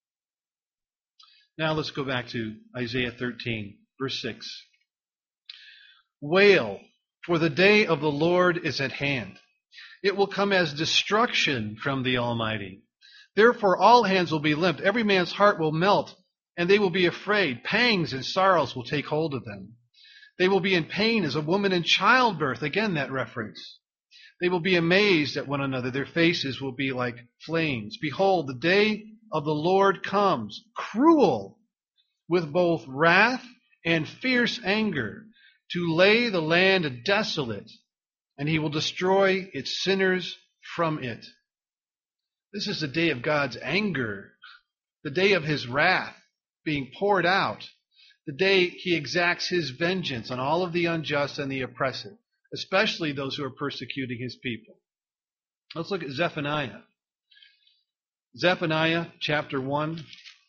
Now let's go back to Isaiah thirteen, verse six. Wail, for the day of the Lord is at hand. It will come as destruction from the Almighty. Therefore all hands will be limp, every man's heart will melt, and they will be afraid. Pangs and sorrows will take hold of them. They will be in pain as a woman in childbirth. Again, that reference. They will be amazed at one another. Their faces will be like flames. Behold, the day of the Lord comes, cruel, with both wrath and fierce anger, to lay the land desolate, and he will destroy its sinners from it. This is the day of God's anger, the day of his wrath being poured out, the day he exacts his vengeance on all of the unjust and the oppressive, especially those who are persecuting his people. Let's look at Zephaniah. Zephaniah chapter one.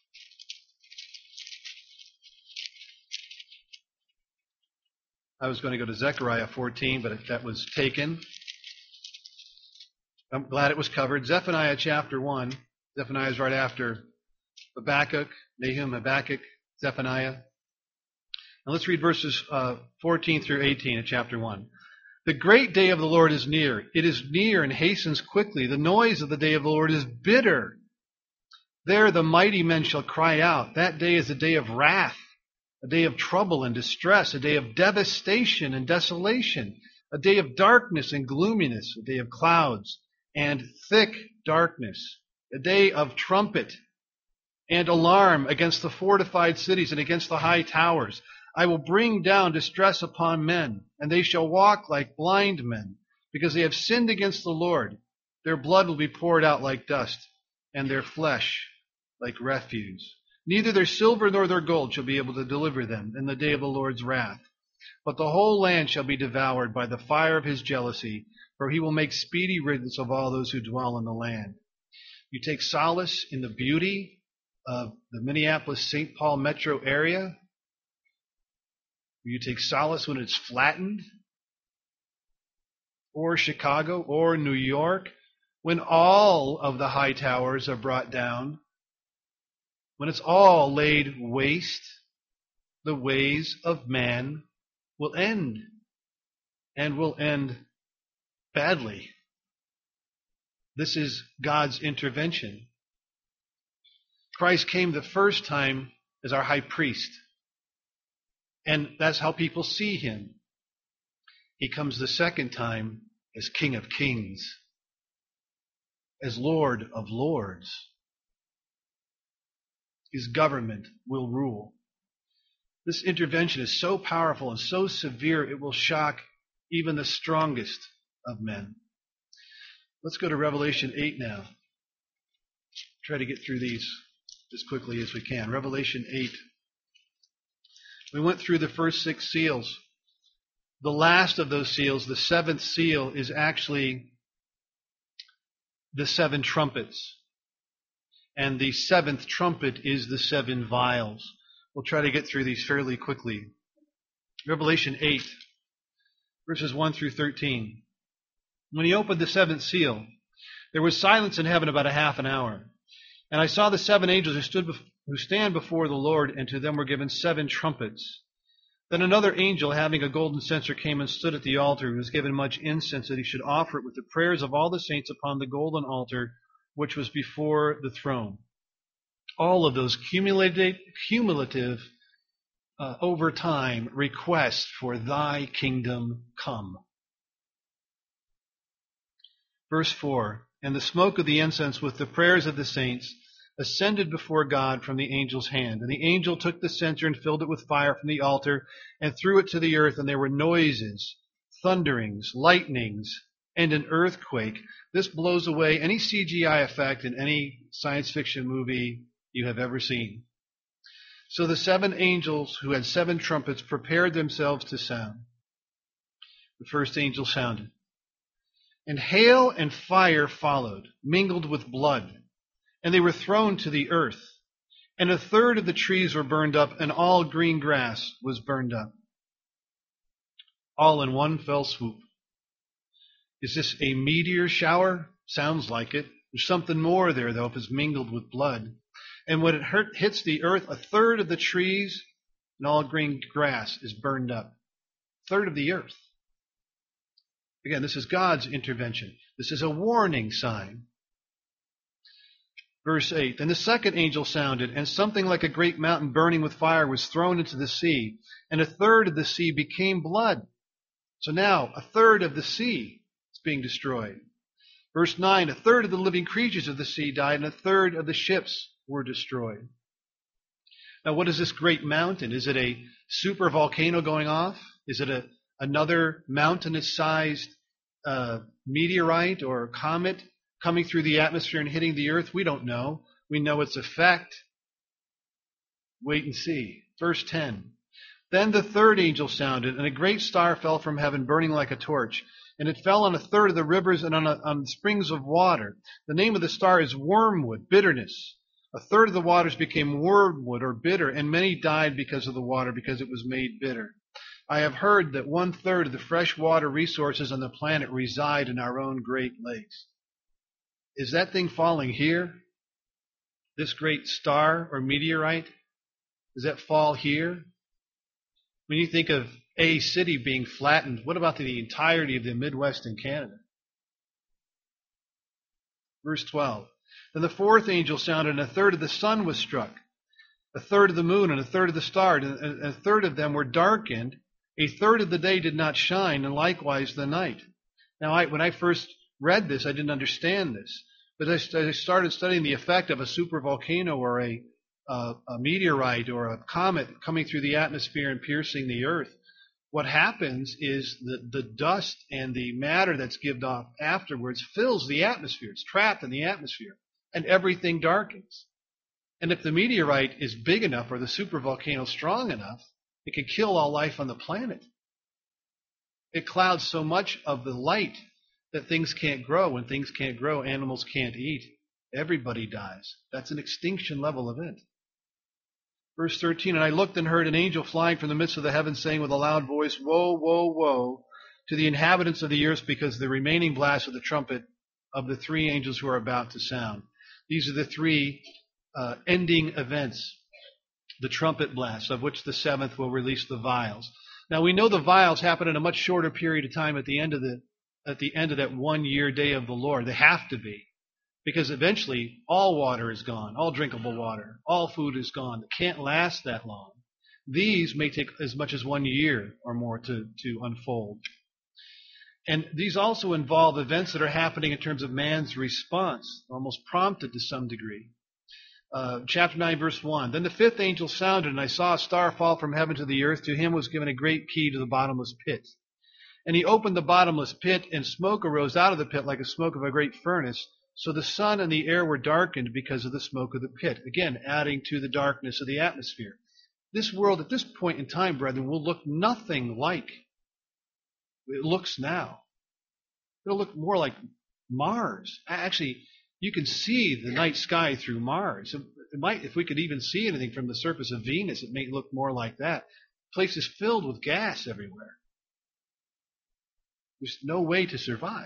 I was going to go to Zechariah fourteen, but that was taken. I'm glad it was covered. Zephaniah chapter one. Zephaniah is right after Habakkuk, Nahum, Habakkuk, Zephaniah. Now let's read verses uh, fourteen through eighteen of chapter one. The great day of the Lord is near. It is near and hastens quickly. The noise of the day of the Lord is bitter. There the mighty men shall cry out. That day is a day of wrath, a day of trouble and distress, a day of devastation and desolation, a day of darkness and gloominess, a day of clouds and thick darkness, a day of trumpet and alarm against the fortified cities and against the high towers. I will bring down distress upon men, and they shall walk like blind men, because they have sinned against the Lord. Their blood will be poured out like dust, and their flesh like refuse. Neither their silver nor their gold shall be able to deliver them in the day of the Lord's wrath. But the whole land shall be devoured by the fire of his jealousy, for he will make speedy riddance of all those who dwell in the land. You take solace in the beauty of the Minneapolis-Saint Paul metro area. You take solace when it's flattened. Or Chicago, or New York, when all of the high towers are brought down, when it's all laid waste, the ways of man will end, and will end badly. This is God's intervention. Christ came the first time as our high priest, and that's how people see him. He comes the second time as King of Kings, as Lord of Lords. His government will rule. This intervention is so powerful and so severe it will shock even the strongest of men. Let's go to Revelation eight now. Try to get through these as quickly as we can. Revelation eight. We went through the first six seals. The last of those seals, the seventh seal, is actually the seven trumpets. And the seventh trumpet is the seven vials. We'll try to get through these fairly quickly. Revelation eight, verses one through thirteen. When he opened the seventh seal, there was silence in heaven about a half an hour. And I saw the seven angels who stood, bef- who stand before the Lord, and to them were given seven trumpets. Then another angel, having a golden censer, came and stood at the altar, and was given much incense, that he should offer it with the prayers of all the saints upon the golden altar, which was before the throne. All of those cumulative, cumulative uh, over time requests for thy kingdom come. Verse four, and the smoke of the incense with the prayers of the saints ascended before God from the angel's hand. And the angel took the censer and filled it with fire from the altar and threw it to the earth, and there were noises, thunderings, lightnings, and an earthquake. This blows away any C G I effect in any science fiction movie you have ever seen. So the seven angels who had seven trumpets prepared themselves to sound. The first angel sounded. And hail and fire followed, mingled with blood, and they were thrown to the earth. And a third of the trees were burned up, and all green grass was burned up. All in one fell swoop. Is this a meteor shower? Sounds like it. There's something more there, though, if it's mingled with blood. And when it hurt, hits the earth, a third of the trees and all green grass is burned up. A third of the earth. Again, this is God's intervention. This is a warning sign. Verse eight, and the second angel sounded, and something like a great mountain burning with fire was thrown into the sea, and a third of the sea became blood. So now, a third of the sea is being destroyed. Verse nine, a third of the living creatures of the sea died, and a third of the ships were destroyed. Now, what is this great mountain? Is it a super volcano going off? Is it a another mountainous-sized uh, meteorite or comet coming through the atmosphere and hitting the earth? We don't know. We know its effect. Wait and see. Verse ten. Then the third angel sounded, and a great star fell from heaven, burning like a torch. And it fell on a third of the rivers and on, a, on springs of water. The name of the star is wormwood, bitterness. A third of the waters became wormwood or bitter, and many died because of the water, because it was made bitter. I have heard that one third of the freshwater resources on the planet reside in our own Great Lakes. Is that thing falling here? This great star or meteorite? Does that fall here? When you think of a city being flattened, what about the entirety of the Midwest and Canada? Verse twelve. Then the fourth angel sounded, and a third of the sun was struck, a third of the moon, and a third of the stars, and a third of them were darkened. A third of the day did not shine, and likewise the night. Now, I, when I first read this, I didn't understand this. But as I started studying the effect of a supervolcano or a, uh, a meteorite or a comet coming through the atmosphere and piercing the earth, what happens is that the dust and the matter that's given off afterwards fills the atmosphere. It's trapped in the atmosphere, and everything darkens. And if the meteorite is big enough or the supervolcano strong enough, It can kill all life on the planet. It clouds so much of the light that things can't grow. When things can't grow, animals can't eat. Everybody dies. That's an extinction level event. Verse thirteen, and I looked and heard an angel flying from the midst of the heavens, saying with a loud voice, Woe, woe, woe to the inhabitants of the earth, because the remaining blast of the trumpet of the three angels who are about to sound. These are the three uh, ending events. The trumpet blast, of which the seventh will release the vials. Now we know the vials happen in a much shorter period of time at the end of the at the end of that one year day of the Lord. They have to be. Because eventually all water is gone, all drinkable water, all food is gone. It can't last that long. These may take as much as one year or more to, to unfold. And these also involve events that are happening in terms of man's response, almost prompted to some degree. Uh, chapter nine, verse one. Then the fifth angel sounded, and I saw a star fall from heaven to the earth. To him was given a great key to the bottomless pit. And he opened the bottomless pit, and smoke arose out of the pit like the smoke of a great furnace. So the sun and the air were darkened because of the smoke of the pit. Again, adding to the darkness of the atmosphere. This world at this point in time, brethren, will look nothing like it looks now. It'll look more like Mars. Actually, you can see the night sky through Mars. It might, if we could even see anything from the surface of Venus, it may look more like that. The place is filled with gas everywhere. There's no way to survive.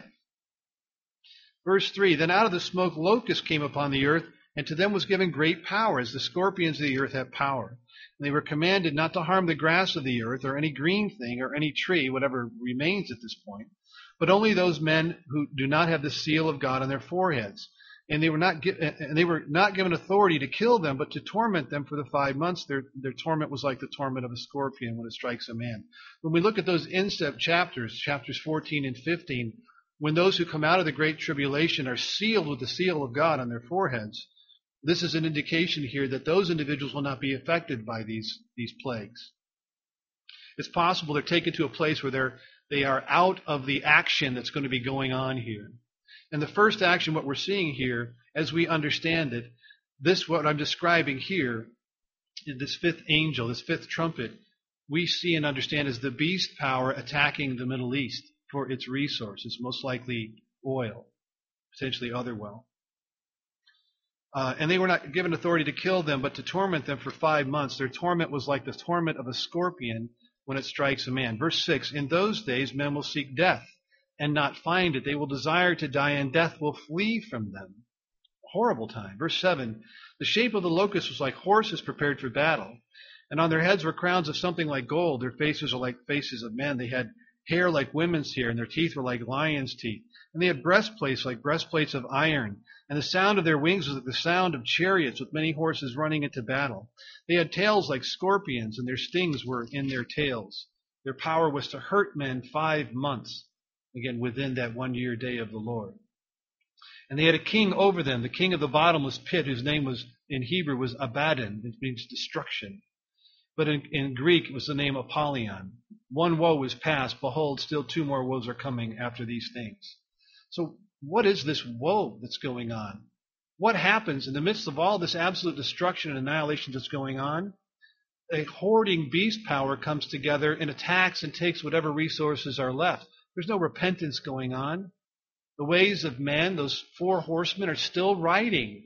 Verse three, then out of the smoke locusts came upon the earth, and to them was given great power, as the scorpions of the earth have power. And they were commanded not to harm the grass of the earth, or any green thing, or any tree, whatever remains at this point, but only those men who do not have the seal of God on their foreheads. And they were not gi- and they were not given authority to kill them, but to torment them for the five months. Their their torment was like the torment of a scorpion when it strikes a man. When we look at those instep chapters, chapters fourteen and fifteen, when those who come out of the great tribulation are sealed with the seal of God on their foreheads, this is an indication here that those individuals will not be affected by these, these plagues. It's possible they're taken to a place where they're, they are out of the action that's going to be going on here. And the first action, what we're seeing here, as we understand it, this, what I'm describing here, this fifth angel, this fifth trumpet, we see and understand as the beast power attacking the Middle East for its resources, most likely oil, potentially other wealth. Uh, and they were not given authority to kill them, but to torment them for five months. Their torment was like the torment of a scorpion when it strikes a man. Verse six, in those days men will seek death and not find it. They will desire to die, and death will flee from them. A horrible time. Verse seven, the shape of the locust was like horses prepared for battle, and on their heads were crowns of something like gold. Their faces are like faces of men. They had hair like women's hair, and their teeth were like lions' teeth. And they had breastplates like breastplates of iron. And the sound of their wings was like the sound of chariots with many horses running into battle. They had tails like scorpions, and their stings were in their tails. Their power was to hurt men five months, again, within that one-year day of the Lord. And they had a king over them, the king of the bottomless pit, whose name was, in Hebrew, was Abaddon. It means destruction. But in, in Greek, it was the name Apollyon. One woe is past. Behold, still two more woes are coming after these things. So what is this woe that's going on? What happens in the midst of all this absolute destruction and annihilation that's going on? A hoarding beast power comes together and attacks and takes whatever resources are left. There's no repentance going on. The ways of man, those four horsemen, are still riding.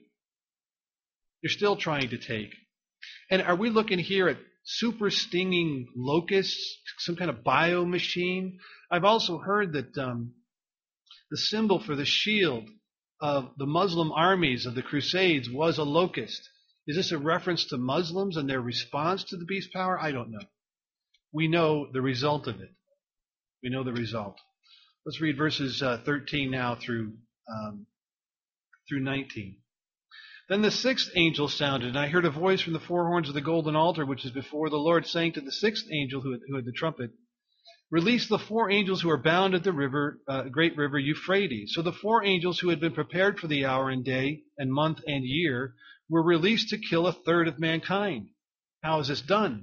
They're still trying to take. And are we looking here at super stinging locusts, some kind of bio machine? I've also heard that um, the symbol for the shield of the Muslim armies of the Crusades was a locust. Is this a reference to Muslims and their response to the beast power? I don't know. We know the result of it. We know the result. Let's read verses uh, thirteen now through um, through nineteen. Then the sixth angel sounded, and I heard a voice from the four horns of the golden altar, which is before the Lord, saying to the sixth angel who had, who had the trumpet, release the four angels who are bound at the river, uh, great river Euphrates. So the four angels who had been prepared for the hour and day and month and year were released to kill a third of mankind. How is this done?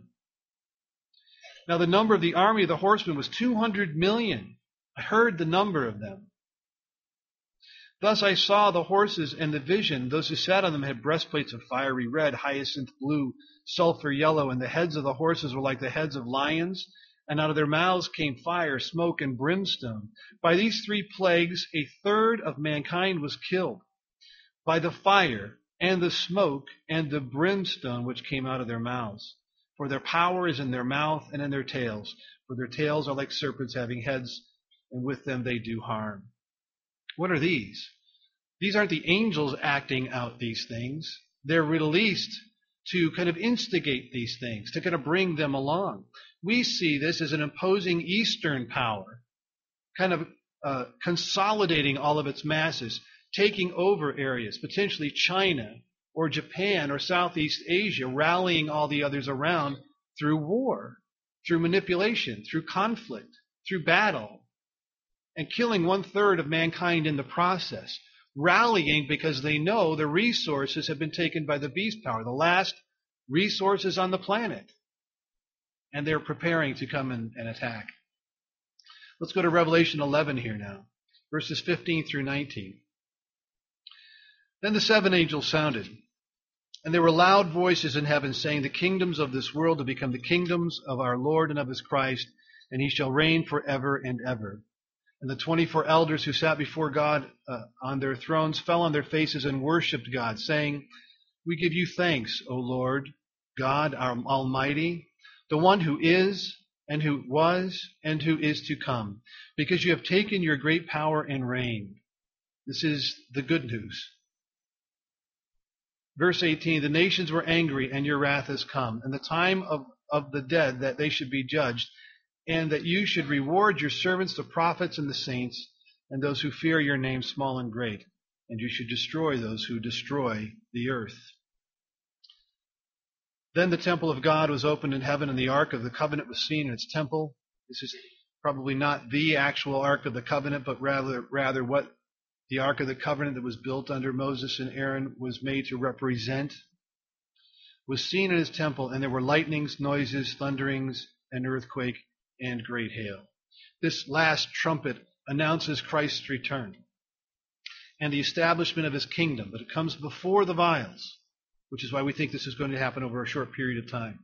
Now the number of the army of the horsemen was two hundred million. I heard the number of them. Thus I saw the horses and the vision. Those who sat on them had breastplates of fiery red, hyacinth blue, sulfur yellow, and the heads of the horses were like the heads of lions, and out of their mouths came fire, smoke, and brimstone. By these three plagues a third of mankind was killed, by the fire, and the smoke, and the brimstone which came out of their mouths. For their power is in their mouth and in their tails, for their tails are like serpents having heads, and with them they do harm. What are these? These aren't the angels acting out these things. They're released to kind of instigate these things, to kind of bring them along. We see this as an imposing Eastern power, kind of uh, consolidating all of its masses, taking over areas, potentially China or Japan or Southeast Asia, rallying all the others around through war, through manipulation, through conflict, through battle, and killing one-third of mankind in the process, rallying because they know the resources have been taken by the beast power, the last resources on the planet, and they're preparing to come and, and attack. Let's go to Revelation eleven here now, verses fifteen through nineteen. Then the seven angels sounded, and there were loud voices in heaven saying, the kingdoms of this world have become the kingdoms of our Lord and of his Christ, and he shall reign forever and ever. And the twenty-four elders who sat before God uh, on their thrones fell on their faces and worshipped God, saying, we give you thanks, O Lord, God, our Almighty, the one who is, and who was, and who is to come, because you have taken your great power and reigned. This is the good news. Verse eighteen, the nations were angry, and your wrath has come, and the time of, of the dead that they should be judged, and that you should reward your servants, the prophets and the saints, and those who fear your name, small and great, and you should destroy those who destroy the earth. Then the temple of God was opened in heaven, and the ark of the covenant was seen in its temple. This is probably not the actual ark of the covenant, but rather, rather what the ark of the covenant that was built under Moses and Aaron was made to represent, was seen in his temple, and there were lightnings, noises, thunderings, an earthquake, and great hail. This last trumpet announces Christ's return and the establishment of his kingdom, but it comes before the vials, which is why we think this is going to happen over a short period of time.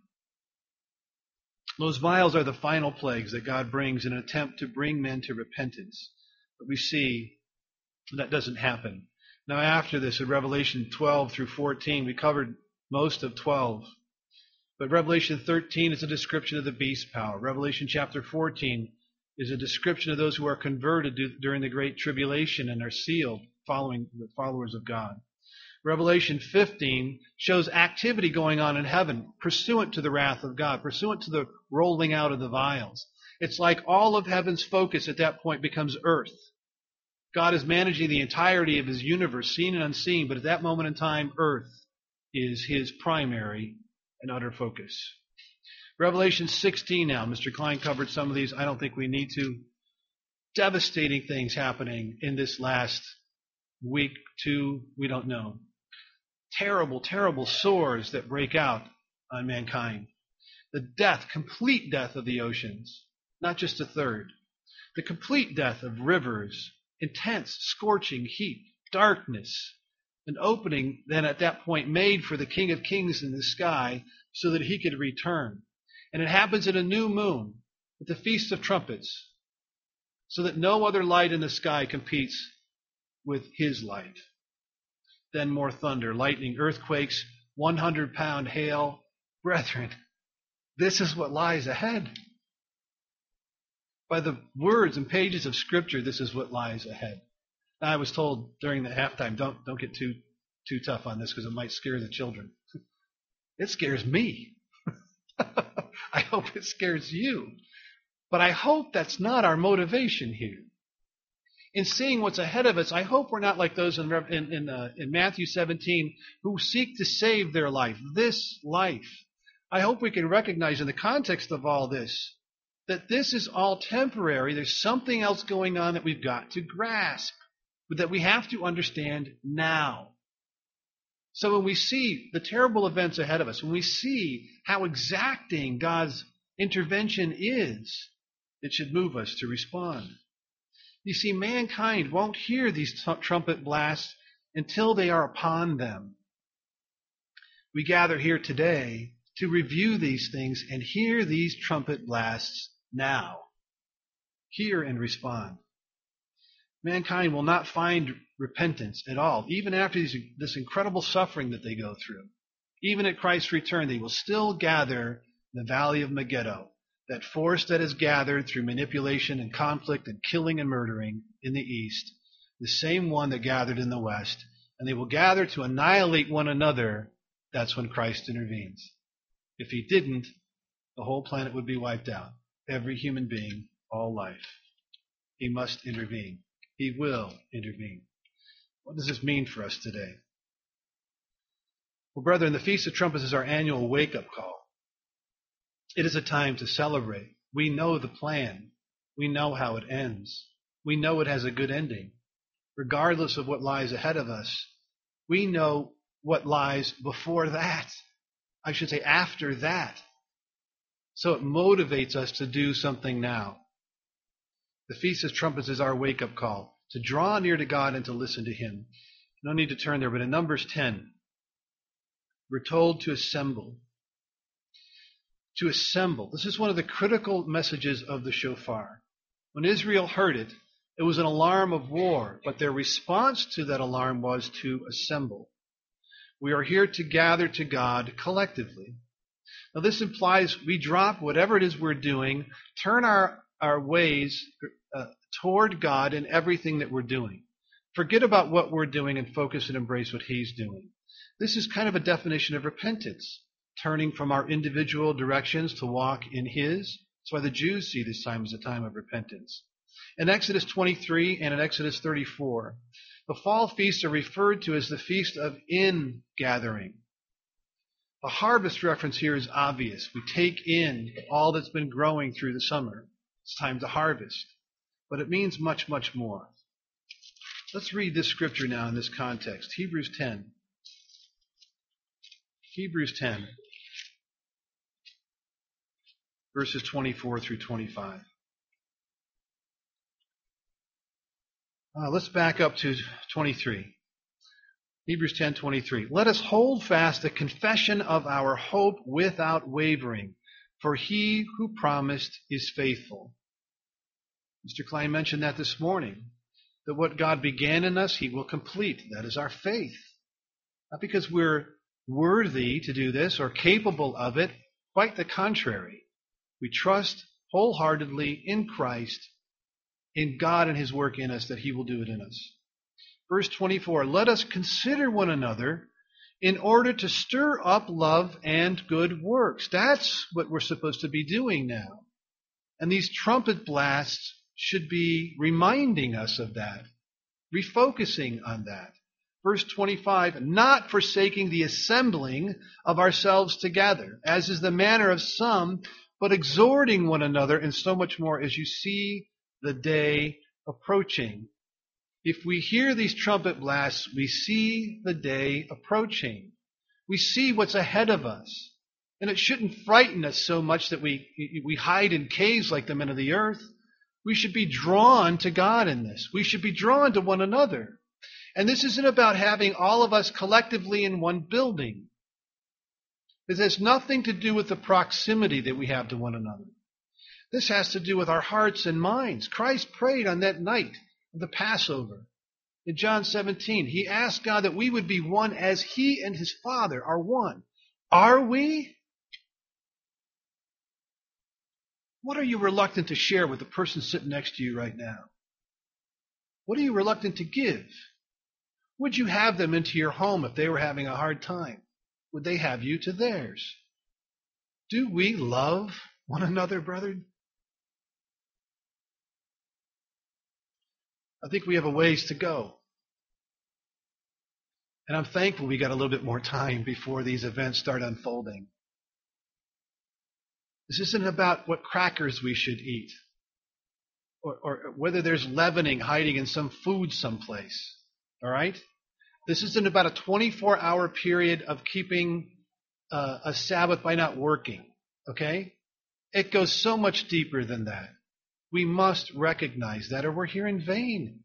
Those vials are the final plagues that God brings in an attempt to bring men to repentance. But we see that doesn't happen. Now after this, in Revelation twelve through fourteen, we covered most of twelve. But Revelation thirteen is a description of the beast power. Revelation chapter fourteen is a description of those who are converted during the Great Tribulation and are sealed, following the followers of God. Revelation fifteen shows activity going on in heaven, pursuant to the wrath of God, pursuant to the rolling out of the vials. It's like all of heaven's focus at that point becomes earth. God is managing the entirety of his universe, seen and unseen, but at that moment in time, earth is his primary and utter focus. Revelation sixteen now. Mister Klein covered some of these. I don't think we need to. Devastating things happening in this last week, two, we don't know. Terrible, terrible sores that break out on mankind. The death, complete death of the oceans, not just a third. The complete death of rivers, intense, scorching heat, darkness, an opening then at that point made for the King of Kings in the sky so that he could return. And it happens at a new moon, at the Feast of Trumpets, so that no other light in the sky competes with his light. Then more thunder, lightning, earthquakes, one hundred pound hail. Brethren, this is what lies ahead. By the words and pages of Scripture, this is what lies ahead. Now, I was told during the halftime, don't, don't get too, too tough on this because it might scare the children. It scares me. I hope it scares you. But I hope that's not our motivation here. In seeing what's ahead of us, I hope we're not like those in, in, in, uh, in Matthew seventeen who seek to save their life, this life. I hope we can recognize in the context of all this that this is all temporary. There's something else going on that we've got to grasp, but that we have to understand now. So when we see the terrible events ahead of us, when we see how exacting God's intervention is, it should move us to respond. You see, mankind won't hear these t- trumpet blasts until they are upon them. We gather here today to review these things and hear these trumpet blasts now. Hear and respond. Mankind will not find repentance at all, even after these, this incredible suffering that they go through. Even at Christ's return, they will still gather in the valley of Megiddo, that force that is gathered through manipulation and conflict and killing and murdering in the east, the same one that gathered in the west, and they will gather to annihilate one another. That's when Christ intervenes. If he didn't, the whole planet would be wiped out. Every human being, all life. He must intervene. He will intervene. What does this mean for us today? Well, brethren, the Feast of Trumpets is our annual wake-up call. It is a time to celebrate. We know the plan. We know how it ends. We know it has a good ending. Regardless of what lies ahead of us, we know what lies before that. I should say after that. So it motivates us to do something now. The Feast of Trumpets is our wake-up call, to draw near to God and to listen to him. No need to turn there, but in Numbers ten, we're told to assemble. To assemble. This is one of the critical messages of the shofar. When Israel heard it, it was an alarm of war, but their response to that alarm was to assemble. We are here to gather to God collectively. Now this implies we drop whatever it is we're doing, turn our, our ways uh, toward God in everything that we're doing. Forget about what we're doing and focus and embrace what he's doing. This is kind of a definition of repentance, turning from our individual directions to walk in his. That's why the Jews see this time as a time of repentance. In Exodus twenty-three and in Exodus thirty-four, the fall feasts are referred to as the Feast of Ingathering. The harvest reference here is obvious. We take in all that's been growing through the summer. It's time to harvest. But it means much, much more. Let's read this scripture now in this context. Hebrews ten. Hebrews ten, verses twenty-four through twenty-five. Uh, let's back up to twenty-three. Hebrews ten twenty-three. Let us hold fast the confession of our hope without wavering, for he who promised is faithful. Mister Klein mentioned that this morning, that what God began in us, he will complete. That is our faith. Not because we're worthy to do this or capable of it, quite the contrary. We trust wholeheartedly in Christ, in God and his work in us, that he will do it in us. Verse twenty-four, let us consider one another in order to stir up love and good works. That's what we're supposed to be doing now. And these trumpet blasts should be reminding us of that, refocusing on that. Verse twenty-five, not forsaking the assembling of ourselves together, as is the manner of some, but exhorting one another, and so much more as you see the day approaching. If we hear these trumpet blasts, we see the day approaching. We see what's ahead of us. And it shouldn't frighten us so much that we, we hide in caves like the men of the earth. We should be drawn to God in this. We should be drawn to one another. And this isn't about having all of us collectively in one building. This has nothing to do with the proximity that we have to one another. This has to do with our hearts and minds. Christ prayed on that night of the Passover. In John seventeen, he asked God that we would be one as he and his Father are one. Are we? What are you reluctant to share with the person sitting next to you right now? What are you reluctant to give? Would you have them into your home if they were having a hard time? Would they have you to theirs? Do we love one another, brethren? I think we have a ways to go. And I'm thankful we got a little bit more time before these events start unfolding. This isn't about what crackers we should eat, or, or whether there's leavening hiding in some food someplace. All right? This isn't about a twenty-four hour period of keeping uh, a Sabbath by not working. Okay? It goes so much deeper than that. We must recognize that, or we're here in vain.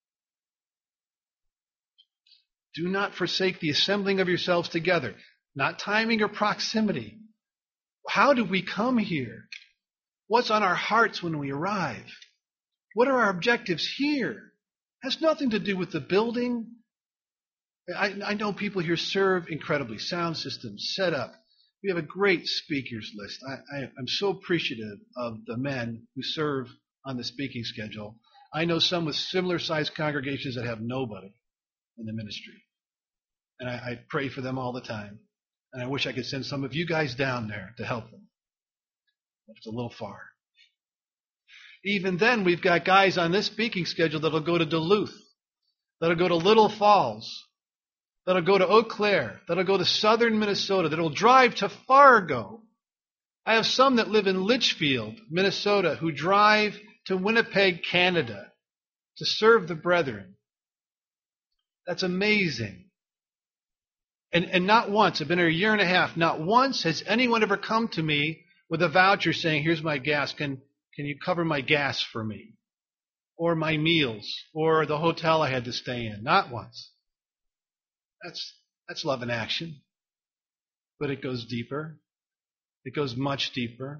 Do not forsake the assembling of yourselves together, not timing or proximity. How do we come here? What's on our hearts when we arrive? What are our objectives here? It has nothing to do with the building. I, I know people here serve incredibly. Sound systems set up. We have a great speakers list. I, I, I'm so appreciative of the men who serve on the speaking schedule. I know some with similar sized congregations that have nobody in the ministry. And I, I pray for them all the time. And I wish I could send some of you guys down there to help them. But it's a little far. Even then, we've got guys on this speaking schedule that'll go to Duluth, that'll go to Little Falls, that'll go to Eau Claire, that'll go to southern Minnesota, that'll drive to Fargo. I have some that live in Litchfield, Minnesota, who drive to Winnipeg, Canada, to serve the brethren. That's amazing. And, and not once, I've been here a year and a half, not once has anyone ever come to me with a voucher saying, here's my gas, can, can you cover my gas for me? Or my meals, or the hotel I had to stay in. Not once. That's, that's love in action. But it goes deeper. It goes much deeper.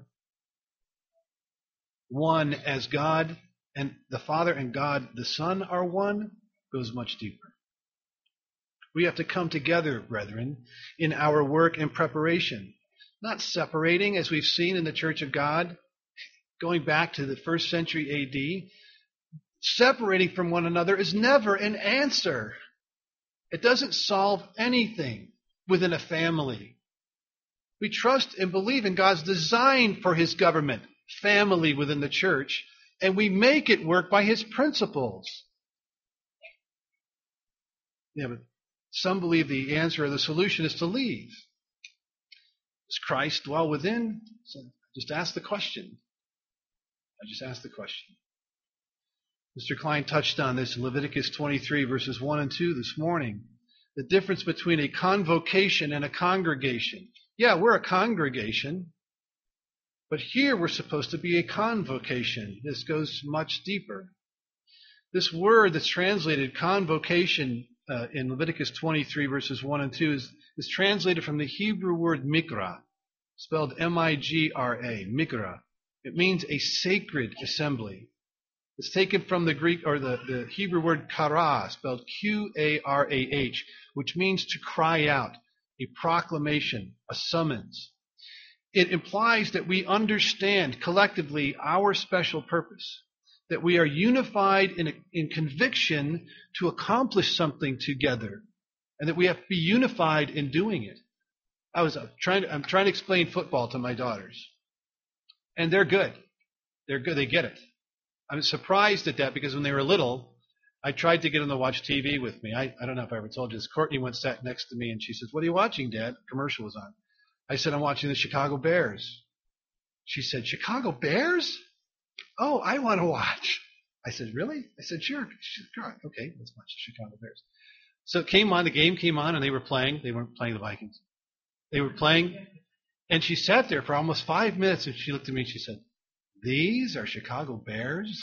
One as God and the Father and God the Son are one goes much deeper. We have to come together, brethren, in our work and preparation. Not separating, as we've seen in the Church of God, going back to the first century A D. Separating from one another is never an answer. It doesn't solve anything within a family. We trust and believe in God's design for His government, family within the church, and we make it work by His principles. Yeah, but some believe the answer or the solution is to leave. Does Christ dwell within? So just ask the question. I just asked the question. Mister Klein touched on this in Leviticus twenty-three, verses one and two this morning. The difference between a convocation and a congregation. Yeah, we're a congregation, but here we're supposed to be a convocation. This goes much deeper. This word that's translated convocation uh, in Leviticus twenty-three, verses one and two is, is translated from the Hebrew word mikra, spelled M I G R A, mikra. It means a sacred assembly. It's taken from the Greek or the, the Hebrew word kara, spelled Q A R A H, which means to cry out, a proclamation, a summons. It implies that we understand collectively our special purpose, that we are unified in, in conviction to accomplish something together, and that we have to be unified in doing it. I was trying to, I'm trying to explain football to my daughters, and they're good. They're good. They get it. I'm surprised at that because when they were little, I tried to get them to watch T V with me. I, I don't know if I ever told you this. Courtney once sat next to me and she says, "What are you watching, Dad?" A commercial was on. I said, "I'm watching the Chicago Bears." She said, "Chicago Bears? Oh, I want to watch." I said, "Really?" I said, "Sure. Sure. Okay, let's watch the Chicago Bears." So it came on, the game came on, and they were playing. They weren't playing the Vikings. They were playing, and she sat there for almost five minutes, and she looked at me and she said, "These are Chicago Bears?"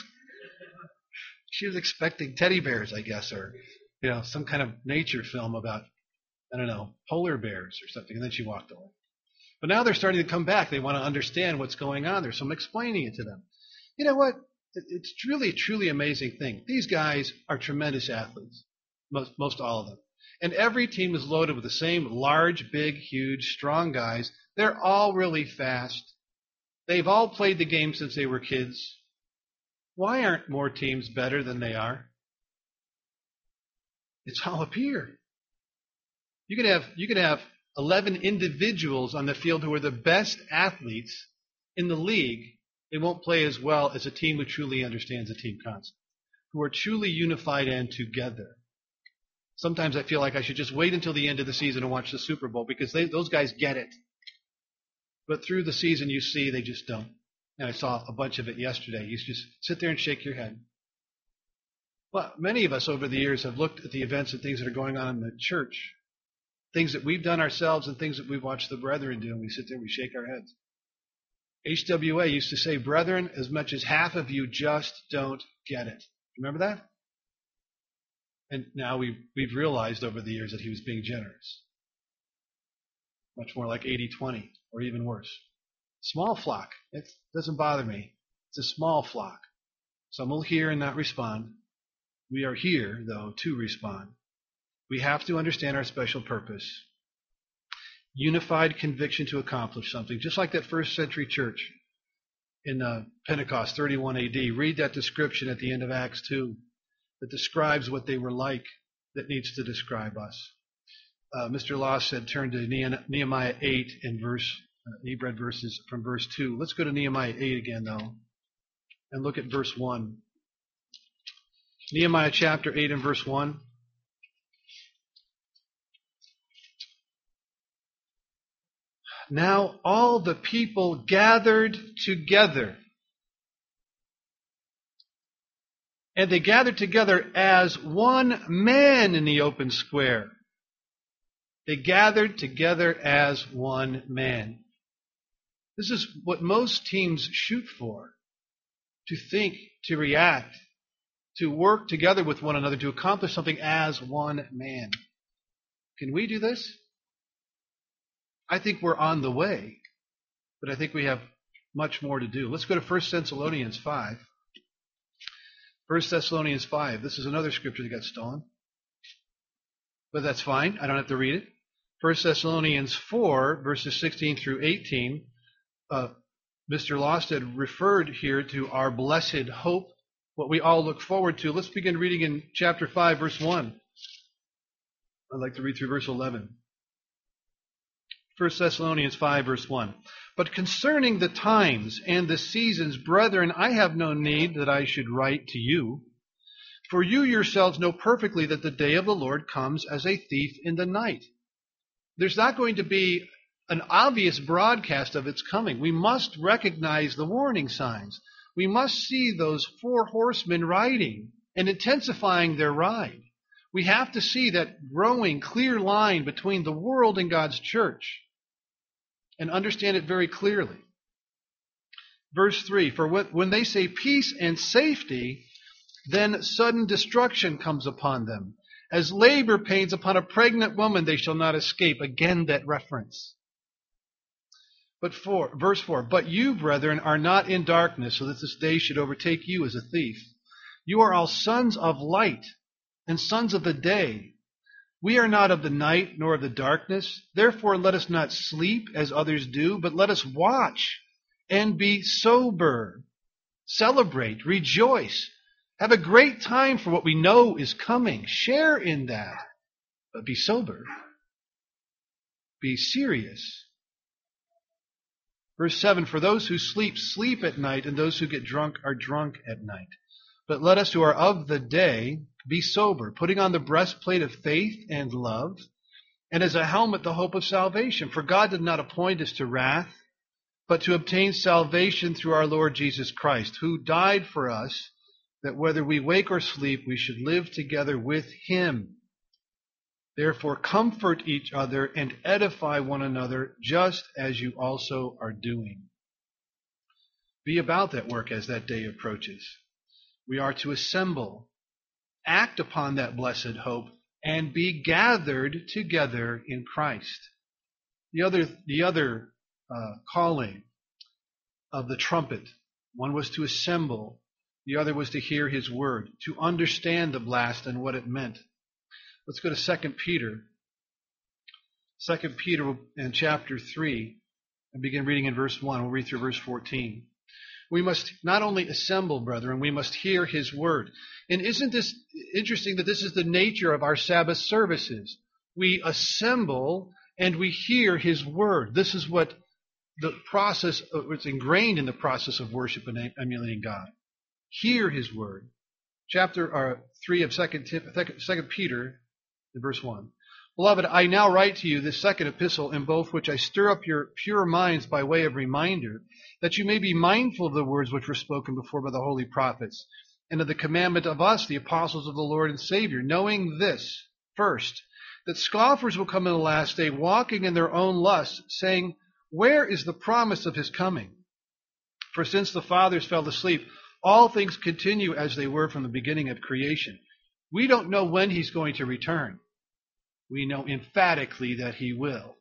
She was expecting teddy bears, I guess, or, you know, some kind of nature film about, I don't know, polar bears or something. And then she walked away. But now they're starting to come back. They want to understand what's going on there. So I'm explaining it to them. You know what? It's truly, truly amazing thing. These guys are tremendous athletes, most, most all of them. And every team is loaded with the same large, big, huge, strong guys. They're all really fast. They've all played the game since they were kids. Why aren't more teams better than they are? It's all up here. You could have you could have eleven individuals on the field who are the best athletes in the league. They won't play as well as a team who truly understands the team concept, who are truly unified and together. Sometimes I feel like I should just wait until the end of the season and watch the Super Bowl because they, those guys get it. But through the season, you see they just don't. And I saw a bunch of it yesterday. You just sit there and shake your head. Well, many of us over the years have looked at the events and things that are going on in the church, things that we've done ourselves and things that we've watched the brethren do, and we sit there and we shake our heads. H W A used to say, brethren, as much as half of you just don't get it. Remember that? And now we've, we've realized over the years that he was being generous. Much more like eighty twenty, or even worse. Small flock. It doesn't bother me. It's a small flock. Some will hear and not respond. We are here, though, to respond. We have to understand our special purpose. Unified conviction to accomplish something, just like that first century church in uh, Pentecost, thirty-one A D. Read that description at the end of Acts two that describes what they were like, that needs to describe us. Uh, Mister Loss said turn to Nehemiah eight and verse, uh, he read verses from verse two. Let's go to Nehemiah eight again, though, and look at verse one. Nehemiah chapter eight and verse one. Now all the people gathered together. And they gathered together as one man in the open square. They gathered together as one man. This is what most teams shoot for. To think, to react, to work together with one another to accomplish something as one man. Can we do this? I think we're on the way, but I think we have much more to do. Let's go to First Thessalonians five. First Thessalonians five. This is another scripture that got stolen. But that's fine. I don't have to read it. First Thessalonians four, verses sixteen through eighteen. Uh, Mister Losted referred here to our blessed hope, what we all look forward to. Let's begin reading in chapter five, verse one. I'd like to read through verse eleven. First Thessalonians five, verse one. But concerning the times and the seasons, brethren, I have no need that I should write to you. For you yourselves know perfectly that the day of the Lord comes as a thief in the night. There's not going to be an obvious broadcast of its coming. We must recognize the warning signs. We must see those four horsemen riding and intensifying their ride. We have to see that growing clear line between the world and God's church and understand it very clearly. Verse three, for when they say peace and safety, then sudden destruction comes upon them. As labor pains upon a pregnant woman, they shall not escape. Again, that reference. But four, verse four, but you, brethren, are not in darkness, so that this day should overtake you as a thief. You are all sons of light and sons of the day. We are not of the night nor of the darkness. Therefore let us not sleep as others do, but let us watch and be sober. Celebrate, rejoice, have a great time for what we know is coming. Share in that, but be sober. Be serious. Verse seven, for those who sleep, sleep at night, and those who get drunk are drunk at night. But let us who are of the day be sober, putting on the breastplate of faith and love, and as a helmet the hope of salvation. For God did not appoint us to wrath, but to obtain salvation through our Lord Jesus Christ, who died for us, that whether we wake or sleep, we should live together with him. Therefore comfort each other and edify one another, just as you also are doing. Be about that work as that day approaches. We are to assemble, act upon that blessed hope, and be gathered together in Christ. The other, the other uh, calling of the trumpet, one was to assemble, the other was to hear his word, to understand the blast and what it meant. Let's go to Second Peter. Second Peter in chapter three, and begin reading in verse one. We'll read through verse fourteen. We must not only assemble, brethren, we must hear his word. And isn't this interesting that this is the nature of our Sabbath services? We assemble and we hear his word. This is what the process, it's ingrained in the process of worship and emulating God. Hear his word. Chapter uh, three of Second Peter, in verse one. Beloved, I now write to you this second epistle, in both which I stir up your pure minds by way of reminder, that you may be mindful of the words which were spoken before by the holy prophets, and of the commandment of us, the apostles of the Lord and Savior, knowing this, first, that scoffers will come in the last day, walking in their own lusts, saying, where is the promise of his coming? For since the fathers fell asleep, all things continue as they were from the beginning of creation. We don't know when he's going to return. We know emphatically that he will.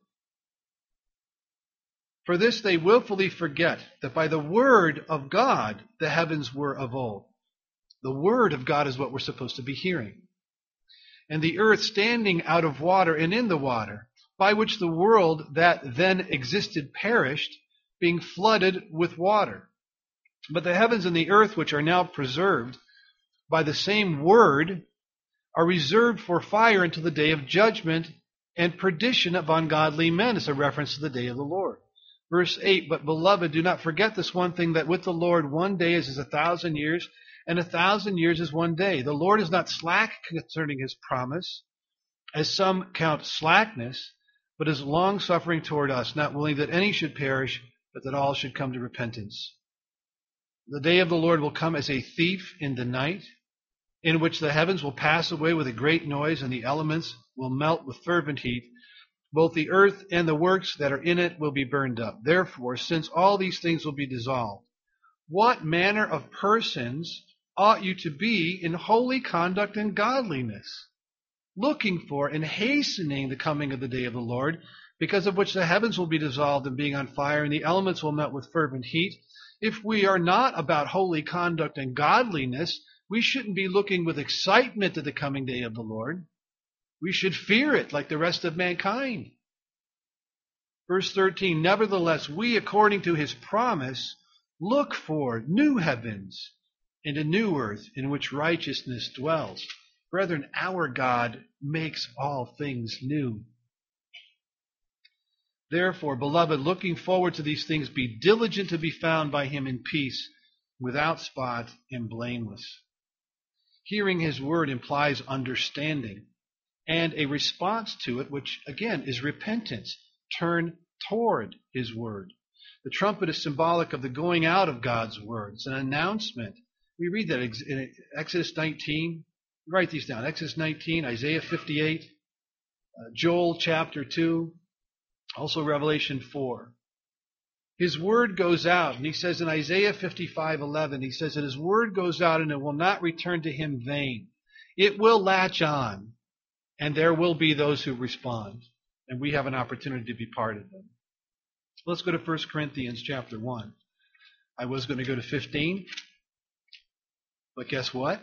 For this they willfully forget that by the word of God the heavens were of old. The word of God is what we're supposed to be hearing. And the earth standing out of water and in the water, by which the world that then existed perished, being flooded with water. But the heavens and the earth, which are now preserved by the same word, are reserved for fire until the day of judgment and perdition of ungodly men. It's a reference to the day of the Lord. Verse eight, but beloved, do not forget this one thing, that with the Lord one day is as a thousand years, and a thousand years is one day. The Lord is not slack concerning his promise, as some count slackness, but is long-suffering toward us, not willing that any should perish, but that all should come to repentance. The day of the Lord will come as a thief in the night, in which the heavens will pass away with a great noise, and the elements will melt with fervent heat. Both the earth and the works that are in it will be burned up. Therefore, since all these things will be dissolved, what manner of persons ought you to be in holy conduct and godliness, looking for and hastening the coming of the day of the Lord, because of which the heavens will be dissolved and being on fire, and the elements will melt with fervent heat? If we are not about holy conduct and godliness, we shouldn't be looking with excitement to the coming day of the Lord. We should fear it like the rest of mankind. Verse thirteen, nevertheless, we, according to his promise, look for new heavens and a new earth in which righteousness dwells. Brethren, our God makes all things new. Therefore, beloved, looking forward to these things, be diligent to be found by him in peace, without spot and blameless. Hearing his word implies understanding and a response to it, which again is repentance. Turn toward his word. The trumpet is symbolic of the going out of God's word. It's an announcement. We read that in Exodus nineteen. Write these down. Exodus nineteen, Isaiah fifty-eight, uh, Joel chapter two, also Revelation four. His word goes out, and he says in Isaiah fifty-five eleven, he says that his word goes out and it will not return to him vain. It will latch on, and there will be those who respond, and we have an opportunity to be part of them. Let's go to First Corinthians chapter one. I was going to go to fifteen, but guess what?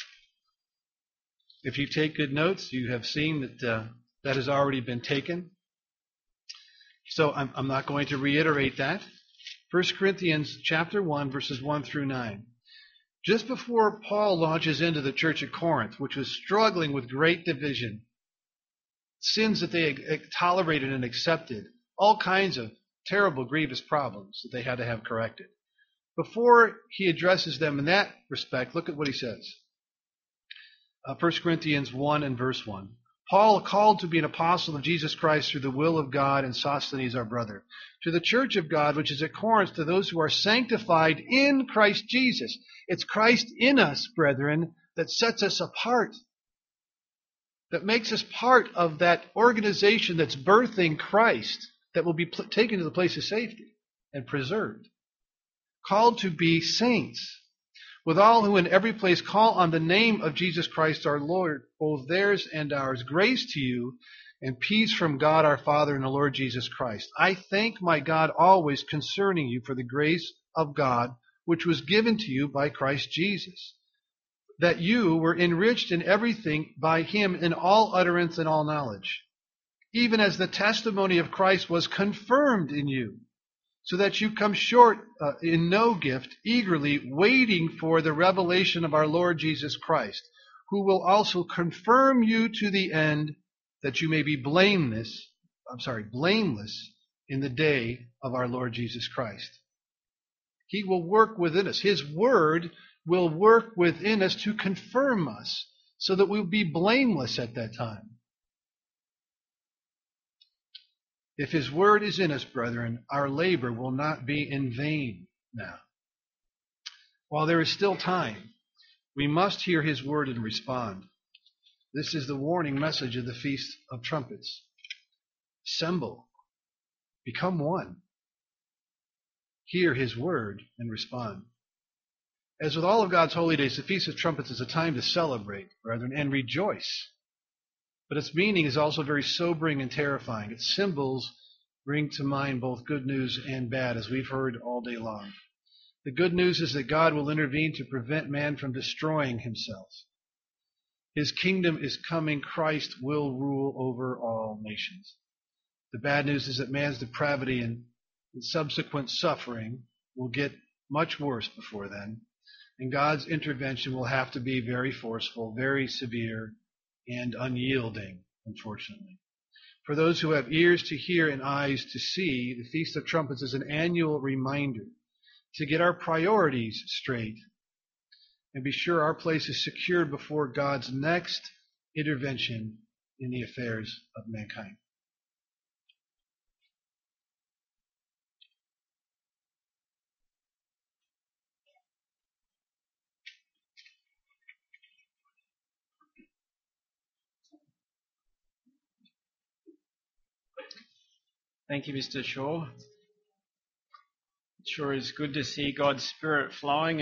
If you take good notes, you have seen that uh, that has already been taken. So I'm, I'm not going to reiterate that. First Corinthians chapter one, verses one through nine. Just before Paul launches into the church at Corinth, which was struggling with great division, sins that they tolerated and accepted, all kinds of terrible, grievous problems that they had to have corrected. Before he addresses them in that respect, look at what he says. Uh, First Corinthians one and verse one. Paul, called to be an apostle of Jesus Christ through the will of God, and Sosthenes our brother, to the church of God which is at Corinth, to those who are sanctified in Christ Jesus. It's Christ in us, brethren, that sets us apart, that makes us part of that organization that's birthing Christ, that will be pl- taken to the place of safety and preserved. Called to be saints, with all who in every place call on the name of Jesus Christ our Lord, both theirs and ours. Grace to you and peace from God our Father and the Lord Jesus Christ. I thank my God always concerning you for the grace of God which was given to you by Christ Jesus, that you were enriched in everything by him in all utterance and all knowledge, even as the testimony of Christ was confirmed in you, so that you come short uh, in no gift, eagerly waiting for the revelation of our Lord Jesus Christ, who will also confirm you to the end, that you may be blameless, I'm sorry, blameless in the day of our Lord Jesus Christ. He will work within us. His word will work within us to confirm us, so that we'll be blameless at that time. If his word is in us, brethren, our labor will not be in vain now. While there is still time, we must hear his word and respond. This is the warning message of the Feast of Trumpets. Assemble. Become one. hear his word and respond. As with all of God's holy days, the Feast of Trumpets is a time to celebrate, brethren, and rejoice. But its meaning is also very sobering and terrifying. Its symbols bring to mind both good news and bad, as we've heard all day long. The good news is that God will intervene to prevent man from destroying himself. His kingdom is coming. Christ will rule over all nations. The bad news is that man's depravity and subsequent suffering will get much worse before then, and God's intervention will have to be very forceful, very severe, and unyielding, unfortunately. For those who have ears to hear and eyes to see, the Feast of Trumpets is an annual reminder to get our priorities straight and be sure our place is secured before God's next intervention in the affairs of mankind. Thank you, Mister Shaw. It sure is good to see God's Spirit flowing